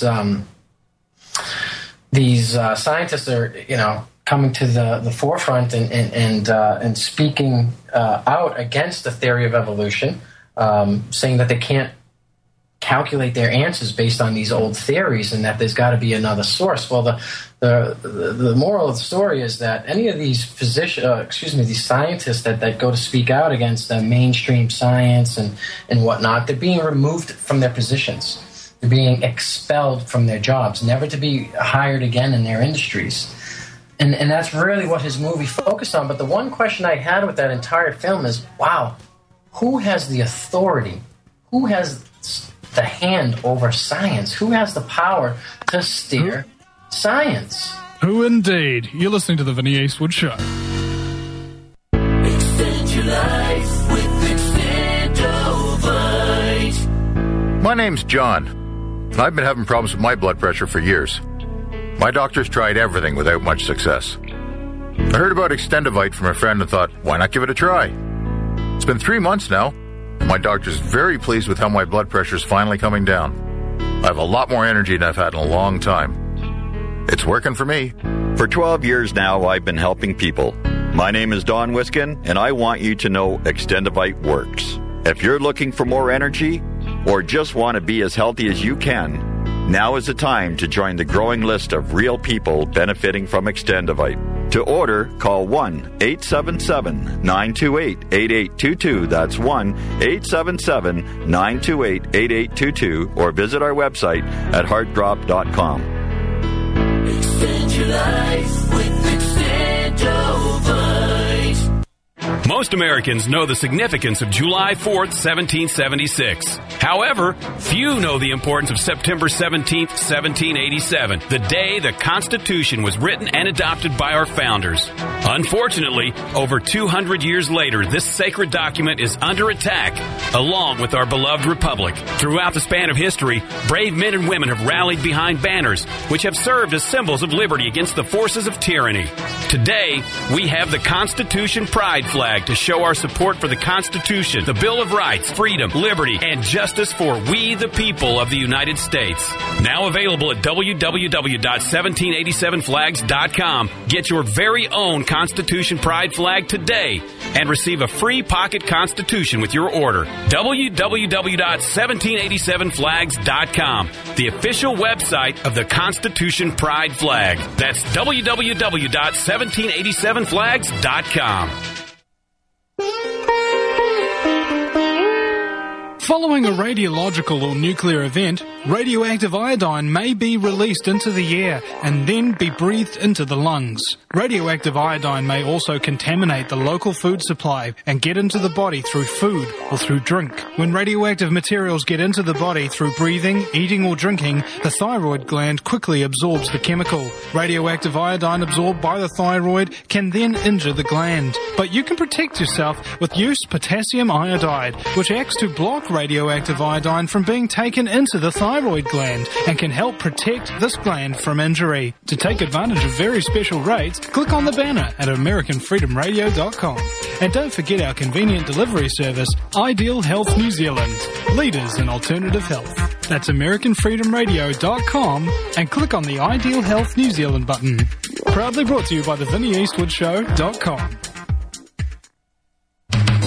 scientists are, coming to the forefront and speaking out against the theory of evolution, saying that they can't calculate their answers based on these old theories and that there's got to be another source. Well, the moral of the story is that any of these these scientists that go to speak out against the mainstream science and whatnot, they're being removed from their positions. They're being expelled from their jobs, never to be hired again in their industries. And that's really what his movie focused on. But the one question I had with that entire film is, wow, who has the authority? Who has the hand over science? Who has the power to steer science? Who indeed? You're listening to The Vinny Eastwood Show. Extend your life with Extendovite. My name's John, and I've been having problems with my blood pressure for years. My doctor's tried everything without much success. I heard about Extendovite from a friend and thought, why not give it a try? It's been 3 months now, and my doctor's very pleased with how my blood pressure's finally coming down. I have a lot more energy than I've had in a long time. It's working for me. For 12 years now, I've been helping people. My name is Don Wiskin, and I want you to know Extendovite works. If you're looking for more energy or just want to be as healthy as you can, now is the time to join the growing list of real people benefiting from Extendovite. To order, call 1-877-928-8822. That's 1-877-928-8822. Or visit our website at heartdrop.com. Extend your life with Extendovite. Most Americans know the significance of July 4th, 1776. However, few know the importance of September 17th, 1787, the day the Constitution was written and adopted by our founders. Unfortunately, over 200 years later, this sacred document is under attack, along with our beloved republic. Throughout the span of history, brave men and women have rallied behind banners, which have served as symbols of liberty against the forces of tyranny. Today, we have the Constitution Pride flag to show our support for the Constitution, the Bill of Rights, freedom, liberty, and justice for we the people of the United States. Now available at www.1787flags.com. Get your very own Constitution Pride flag today and receive a free pocket Constitution with your order. www.1787flags.com, the official website of the Constitution Pride flag. That's www.1787flags.com. Following a radiological or nuclear event, radioactive iodine may be released into the air and then be breathed into the lungs. Radioactive iodine may also contaminate the local food supply and get into the body through food or through drink. When radioactive materials get into the body through breathing, eating or drinking, the thyroid gland quickly absorbs the chemical. Radioactive iodine absorbed by the thyroid can then injure the gland. But you can protect yourself with Use potassium iodide, which acts to block radioactive iodine from being taken into the thyroid gland and can help protect this gland from injury. To take advantage of very special rates, click on the banner at AmericanFreedomRadio.com. And don't forget our convenient delivery service, Ideal Health New Zealand, leaders in alternative health. That's AmericanFreedomRadio.com and click on the Ideal Health New Zealand button. Proudly brought to you by the VinnyEastwoodShow.com.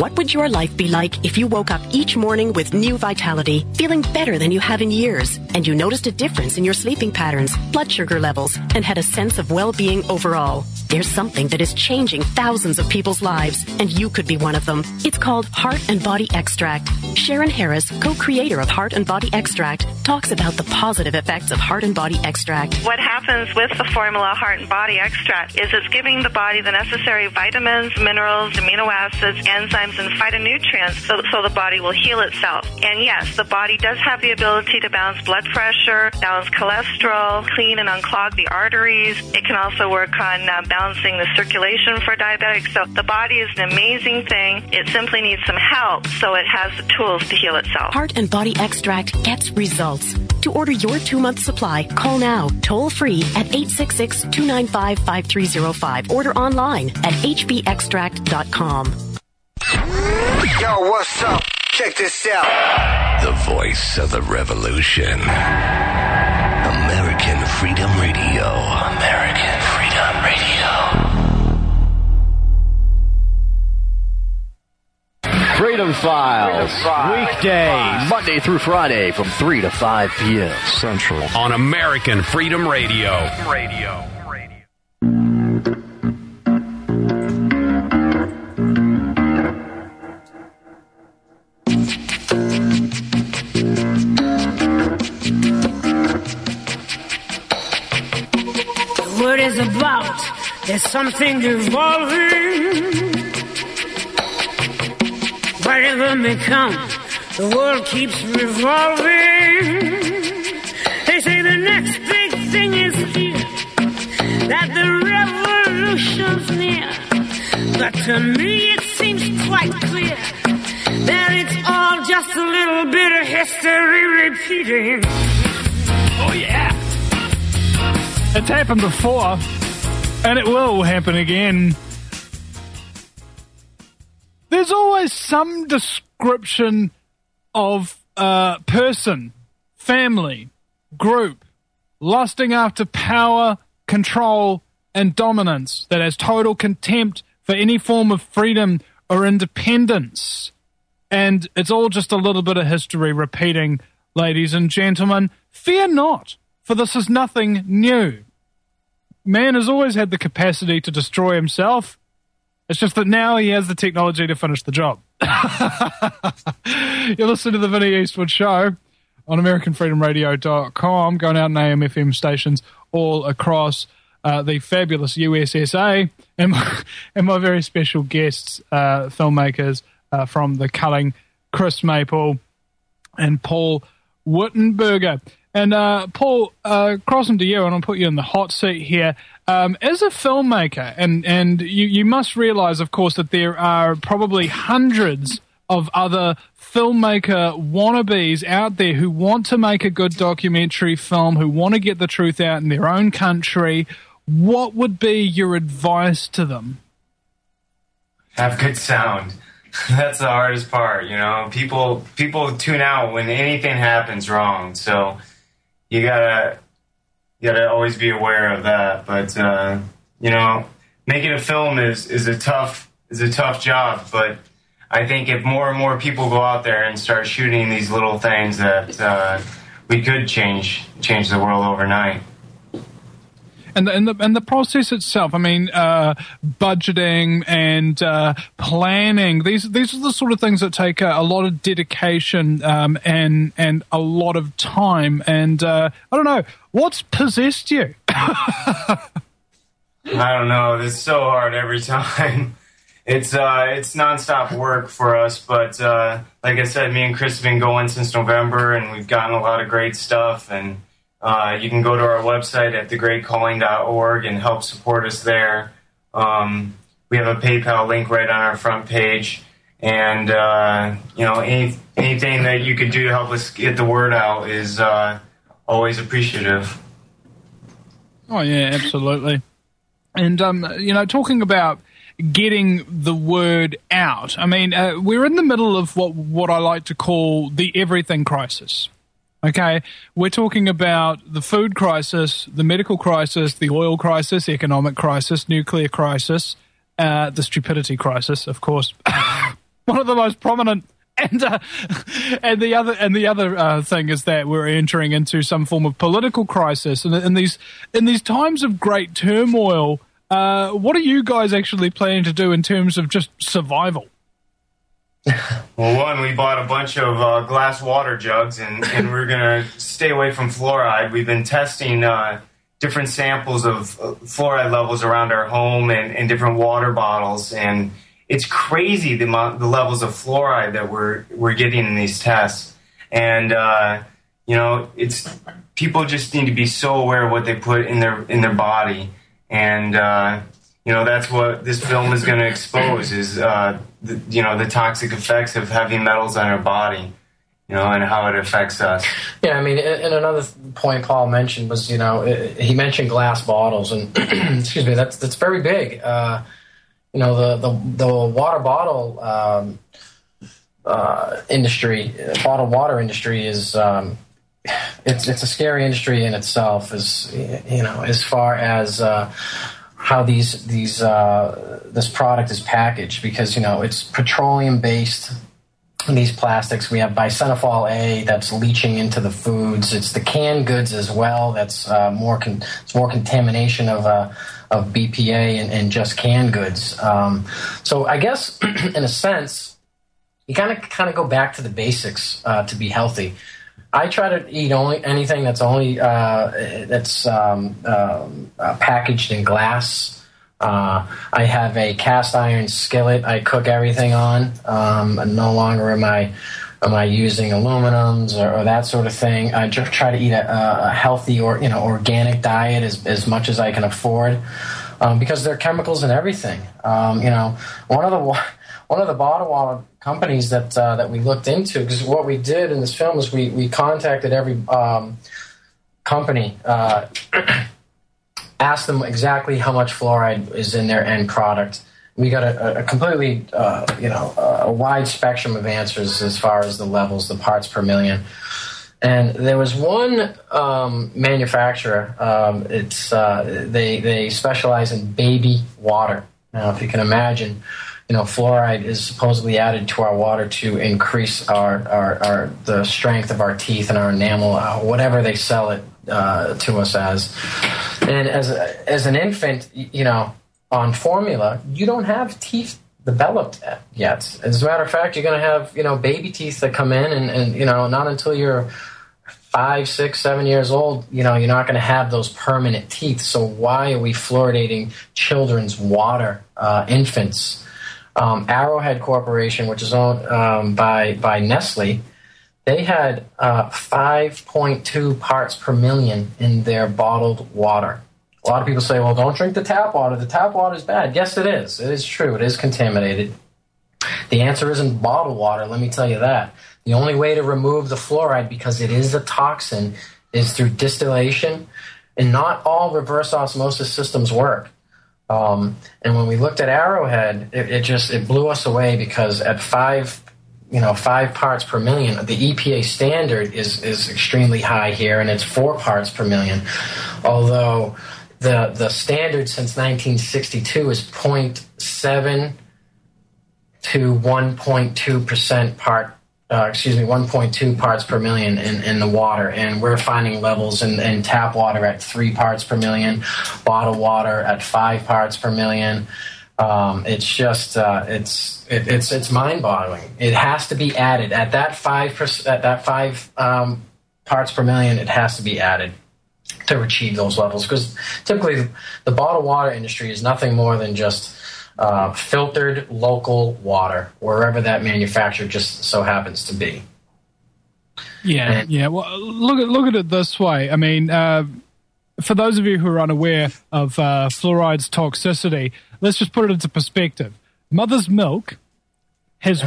What would your life be like if you woke up each morning with new vitality, feeling better than you have in years, and you noticed a difference in your sleeping patterns, blood sugar levels, and had a sense of well-being overall? There's something that is changing thousands of people's lives, and you could be one of them. It's called Heart and Body Extract. Sharon Harris, co-creator of Heart and Body Extract, talks about the positive effects of Heart and Body Extract. What happens with the formula Heart and Body Extract is it's giving the body the necessary vitamins, minerals, amino acids, enzymes, and phytonutrients so the body will heal itself. And yes, the body does have the ability to balance blood pressure, balance cholesterol, clean and unclog the arteries. It can also work on balancing the circulation for diabetics. So the body is an amazing thing. It simply needs some help so it has the tools to heal itself. Heart and Body Extract gets results. To order your 2-month supply, call now, toll free at 866-295-5305. Order online at hbextract.com. Yo, what's up? Check this out. The voice of the revolution. American Freedom Radio. American Freedom Radio. Freedom Files. Weekdays, Monday through Friday from 3 to 5 p.m. Central. On American Freedom Radio. The word is about. There's something evolving. Whatever may come, the world keeps revolving. They say the next big thing is here, that the revolution's near. But to me it seems quite clear that it's all just a little bit of history repeating. Oh yeah! It's happened before, and it will happen again. There's always some description of person, family, group, lusting after power, control, and dominance that has total contempt for any form of freedom or independence. And it's all just a little bit of history repeating, ladies and gentlemen. Fear not, for this is nothing new. Man has always had the capacity to destroy himself. It's just that now he has the technology to finish the job. You listen to the Vinnie Eastwood Show on AmericanFreedomRadio.com, going out in AM, FM stations all across the fabulous USSA, and my very special guests, filmmakers from The Culling, Chris Maple and Paul Wittenberger. And Paul, crossing to you, and I'll put you in the hot seat here. As a filmmaker, and you must realize, of course, that there are probably hundreds of other filmmaker wannabes out there who want to make a good documentary film, who want to get the truth out in their own country. What would be your advice to them? Have good sound. That's the hardest part, you know. People tune out when anything happens wrong, so you gotta always be aware of that. But you know, making a film is a tough job. But I think if more and more people go out there and start shooting these little things, that we could change the world overnight. And the process itself, I mean, budgeting and planning, these are the sort of things that take a lot of dedication and a lot of time. And I don't know, what's possessed you? I don't know. It's so hard every time. It's nonstop work for us. But like I said, me and Chris have been going since November, and we've gotten a lot of great stuff. And you can go to our website at thegreatcalling.org and help support us there. We have a PayPal link right on our front page. And, you know, anything that you could do to help us get the word out is always appreciative. Oh, yeah, absolutely. And, you know, talking about getting the word out, I mean, we're in the middle of what I like to call the everything crisis. Okay, we're talking about the food crisis, the medical crisis, the oil crisis, economic crisis, nuclear crisis, the stupidity crisis, of course. one of the most prominent. And the other thing is that we're entering into some form of political crisis, and in these times of great turmoil, what are you guys actually planning to do in terms of just survival? Well, we bought a bunch of glass water jugs, and we're going to stay away from fluoride. We've been testing different samples of fluoride levels around our home and different water bottles, and it's crazy the levels of fluoride that we're getting in these tests. And it's people just need to be so aware of what they put in their body, and that's what this film is going to expose is the toxic effects of heavy metals on our body, and how it affects us. Yeah, I mean, and another point Paul mentioned was, he mentioned glass bottles, and excuse me, that's very big. The water bottle industry, bottled water industry is it's a scary industry in itself. As far as how this product is packaged, because it's petroleum based. These plastics, we have bisphenol A that's leaching into the foods. It's the canned goods as well. That's more contamination of BPA and just canned goods. So I guess in a sense, you kind of go back to the basics to be healthy. I try to eat anything that's packaged in glass. I have a cast iron skillet I cook everything on. No longer am I using aluminums or that sort of thing. I just try to eat a healthy organic diet as much as I can afford, because there are chemicals in everything. One of the bottled water companies that we looked into, because what we did in this film is we contacted every company. Asked them exactly how much fluoride is in their end product. We got a completely, a wide spectrum of answers as far as the levels, the parts per million. And there was one manufacturer. They specialize in baby water. Now, if you can imagine, fluoride is supposedly added to our water to increase the strength of our teeth and our enamel, whatever they sell it to us as. And as an infant, on formula, you don't have teeth developed yet. As a matter of fact, you're going to have, baby teeth that come in, and not until you're 5, 6, 7 years old, you're not going to have those permanent teeth. So why are we fluoridating children's water, infants? Arrowhead Corporation, which is owned by Nestle, they had 5.2 parts per million in their bottled water. A lot of people say, well, don't drink the tap water. The tap water is bad. Yes, it is. It is true. It is contaminated. The answer isn't bottled water, let me tell you that. The only way to remove the fluoride, because it is a toxin, is through distillation, and not all reverse osmosis systems work. And when we looked at Arrowhead, it blew us away, because at 5 parts per million, the EPA standard is extremely high here, and it's 4 parts per million. Although the standard since 1962 is 0.7 to 1.2% 1.2 parts per million in the water, and we're finding levels in tap water at 3 parts per million, bottled water at 5 parts per million. It's just it's mind-boggling. It has to be added at that 5 parts per million. It has to be added to achieve those levels, because typically the bottled water industry is nothing more than just filtered local water, wherever that manufacturer just so happens to be. Yeah. Well, look at it this way. I mean, for those of you who are unaware of fluoride's toxicity, let's just put it into perspective. Mother's milk has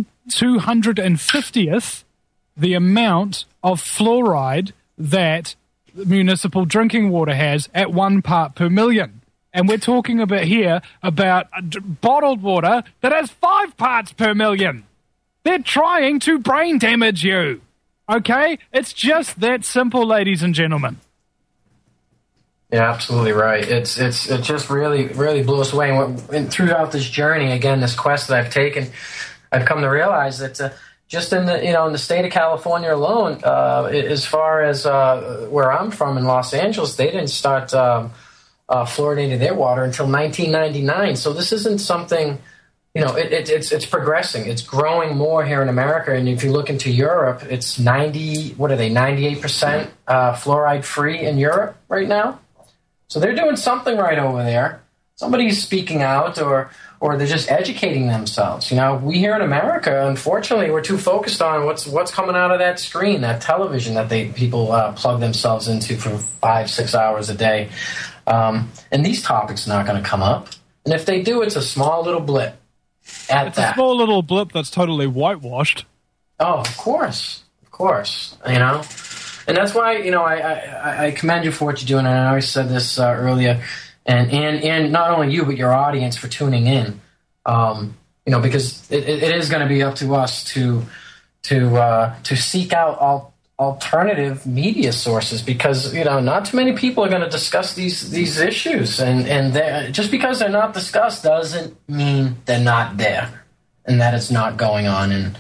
1/250th the amount of fluoride that municipal drinking water has at 1 part per million. And we're talking about bottled water that has 5 parts per million. They're trying to brain damage you. Okay? It's just that simple, ladies and gentlemen. Yeah, absolutely right. It just really, really blew us away. And throughout this journey, again, this quest that I've taken, I've come to realize that just in the state of California alone, as far as where I'm from in Los Angeles, they didn't start fluoridating their water until 1999. So this isn't something, it's progressing. It's growing more here in America. And if you look into Europe, it's 98% fluoride free in Europe right now. So they're doing something right over there. Somebody's speaking out, or they're just educating themselves. We here in America, unfortunately, we're too focused on what's coming out of that screen, that television that people plug themselves into for 5-6 hours a day. And these topics are not going to come up. And if they do, it's a small little blip. It's a small little blip that's totally whitewashed. Oh, of course. And that's why, I commend you for what you're doing. And I always said this earlier. And not only you, but your audience for tuning in, because it is going to be up to us to seek out alternative media sources, because not too many people are going to discuss these issues, and just because they're not discussed doesn't mean they're not there and that it's not going on. And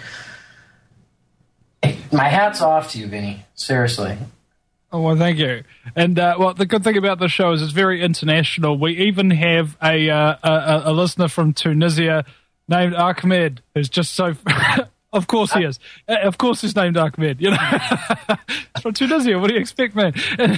my hat's off to you, Vinny. Seriously. Oh, well, thank you. And the good thing about the show is it's very international. We even have a listener from Tunisia named Ahmed, who's just so... Of course he is. Of course he's named Ahmed. From Tunisia. What do you expect, man?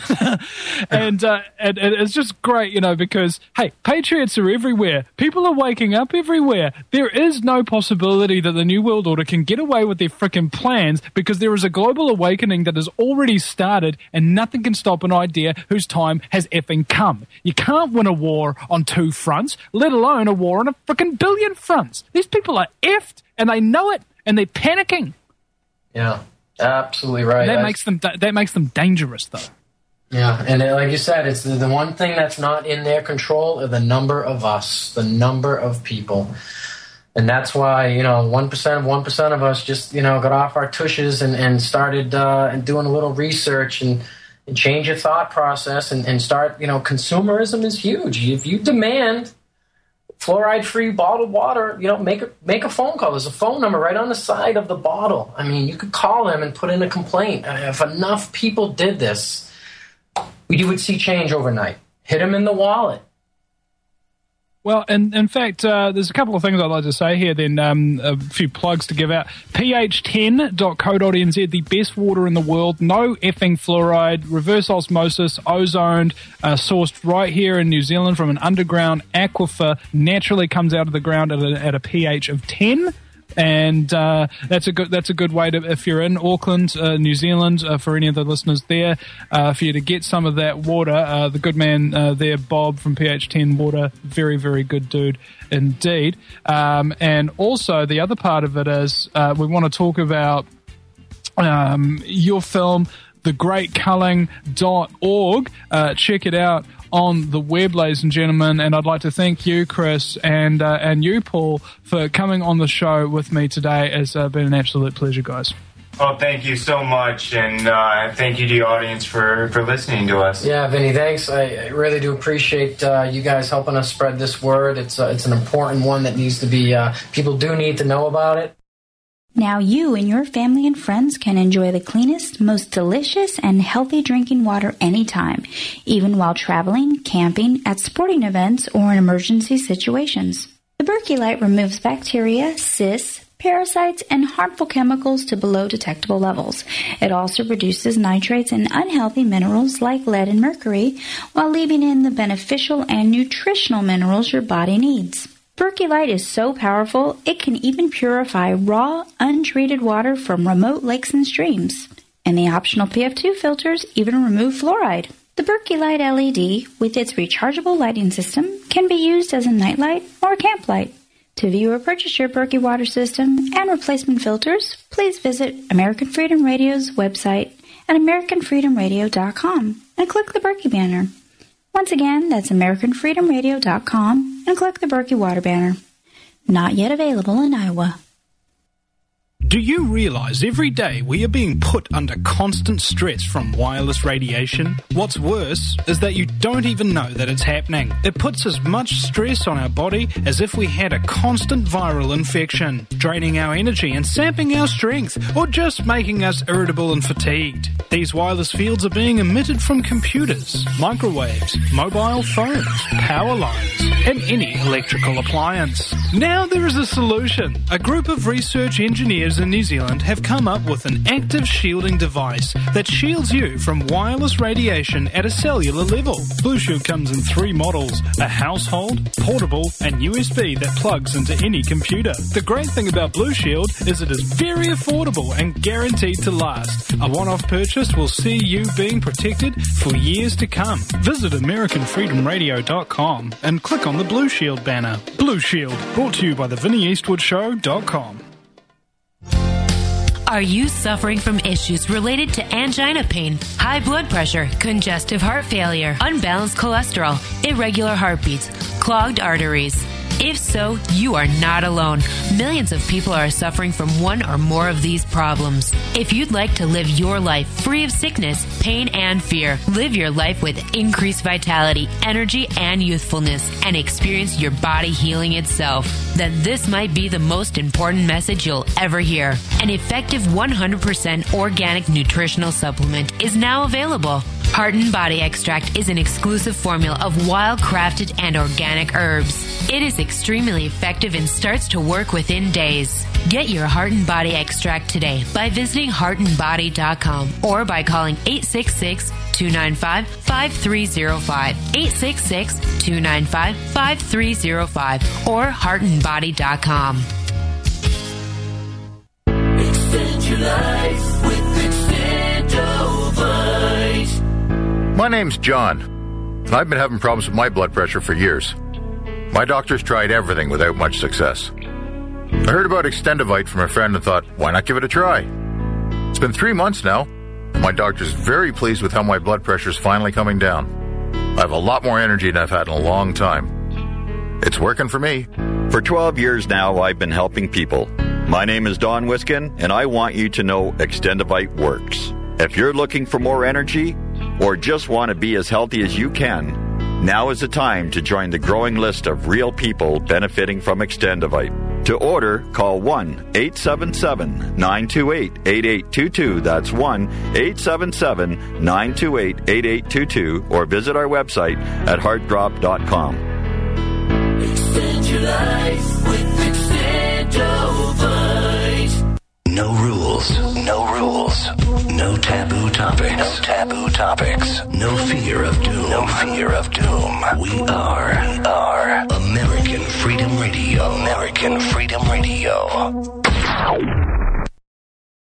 And it's just great, because, hey, patriots are everywhere. People are waking up everywhere. There is no possibility that the New World Order can get away with their frickin' plans, because there is a global awakening that has already started, and nothing can stop an idea whose time has effing come. You can't win a war on 2 fronts, let alone a war on a frickin' billion fronts. These people are effed, and they know it. And they're panicking. Yeah, absolutely right. That makes them dangerous, though. Yeah, and like you said, it's the one thing that's not in their control are the number of us, the number of people. And that's why, 1% of us just, got off our tushes and started doing a little research and change your thought process and start, consumerism is huge. If you demand fluoride-free bottled water, make a phone call. There's a phone number right on the side of the bottle. I mean, you could call them and put in a complaint. If enough people did this, you would see change overnight. Hit them in the wallet. Well, and in fact, there's a couple of things I'd like to say here, then a few plugs to give out. pH10.co.nz, the best water in the world, no effing fluoride, reverse osmosis, ozoned, sourced right here in New Zealand from an underground aquifer, naturally comes out of the ground at a pH of 10. And that's a good way to, if you're in Auckland, New Zealand, for any of the listeners there, for you to get some of that water. The good man there, Bob from PH10 Water, very, very good dude indeed. And also the other part of it is we want to talk about your film, thegreatculling.org. Check it out on the web, ladies and gentlemen, and I'd like to thank you, Chris, and you, Paul, for coming on the show with me today. It's been an absolute pleasure, guys. Oh, thank you so much, and thank you to the audience for listening to us. Yeah, Vinny, thanks. I really do appreciate you guys helping us spread this word. It's an important one that needs to be, people do need to know about it. Now you and your family and friends can enjoy the cleanest, most delicious, and healthy drinking water anytime, even while traveling, camping, at sporting events, or in emergency situations. The Berkey Light removes bacteria, cysts, parasites, and harmful chemicals to below detectable levels. It also reduces nitrates and unhealthy minerals like lead and mercury, while leaving in the beneficial and nutritional minerals your body needs. Berkey Light is so powerful, it can even purify raw, untreated water from remote lakes and streams. And the optional PF2 filters even remove fluoride. The Berkey Light LED, with its rechargeable lighting system, can be used as a nightlight or camp light. To view or purchase your Berkey water system and replacement filters, please visit American Freedom Radio's website at AmericanFreedomRadio.com and click the Berkey banner. Once again, that's AmericanFreedomRadio.com and click the Berkey Water banner. Not yet available in Iowa. Do you realize every day we are being put under constant stress from wireless radiation? What's worse is that you don't even know that it's happening. It puts as much stress on our body as if we had a constant viral infection, draining our energy and sapping our strength, or just making us irritable and fatigued. These wireless fields are being emitted from computers, microwaves, mobile phones, power lines, and any electrical appliance. Now there is a solution. A group of research engineers in New Zealand have come up with an active shielding device that shields you from wireless radiation at a cellular level. Blue Shield comes in 3 models: a household, portable, and USB that plugs into any computer. The great thing about Blue Shield is it is very affordable and guaranteed to last. A one-off purchase will see you being protected for years to come. Visit AmericanFreedomRadio.com and click on the Blue Shield banner. Blue Shield, brought to you by the VinnyEastwoodShow.com. Are you suffering from issues related to angina pain, high blood pressure, congestive heart failure, unbalanced cholesterol, irregular heartbeats, clogged arteries? If so, you are not alone. Millions of people are suffering from one or more of these problems. If you'd like to live your life free of sickness, pain, and fear, live your life with increased vitality, energy, and youthfulness, and experience your body healing itself, then this might be the most important message you'll ever hear. An effective 100% organic nutritional supplement is now available. Heart and Body Extract is an exclusive formula of wild-crafted and organic herbs. It is extremely effective and starts to work within days. Get your Heart and Body Extract today by visiting heartandbody.com or by calling 866-295-5305, 866-295-5305, or heartandbody.com. Extend your life with Extendovite. My name's John. I've been having problems with my blood pressure for years. My doctor's tried everything without much success. I heard about Extendovite from a friend and thought, why not give it a try? It's been 3 months now, and my doctor's very pleased with how my blood pressure's finally coming down. I have a lot more energy than I've had in a long time. It's working for me. For 12 years now, I've been helping people. My name is Don Wiskin, and I want you to know Extendovite works. If you're looking for more energy, or just want to be as healthy as you can, now is the time to join the growing list of real people benefiting from Extendovite. To order, call 1-877-928-8822. That's 1-877-928-8822. Or visit our website at heartdrop.com. Extend your life with Extendovite. No rules. No rules. No taboo topics. No taboo topics. No fear of doom. No fear of doom. We are American Freedom Radio. American Freedom Radio.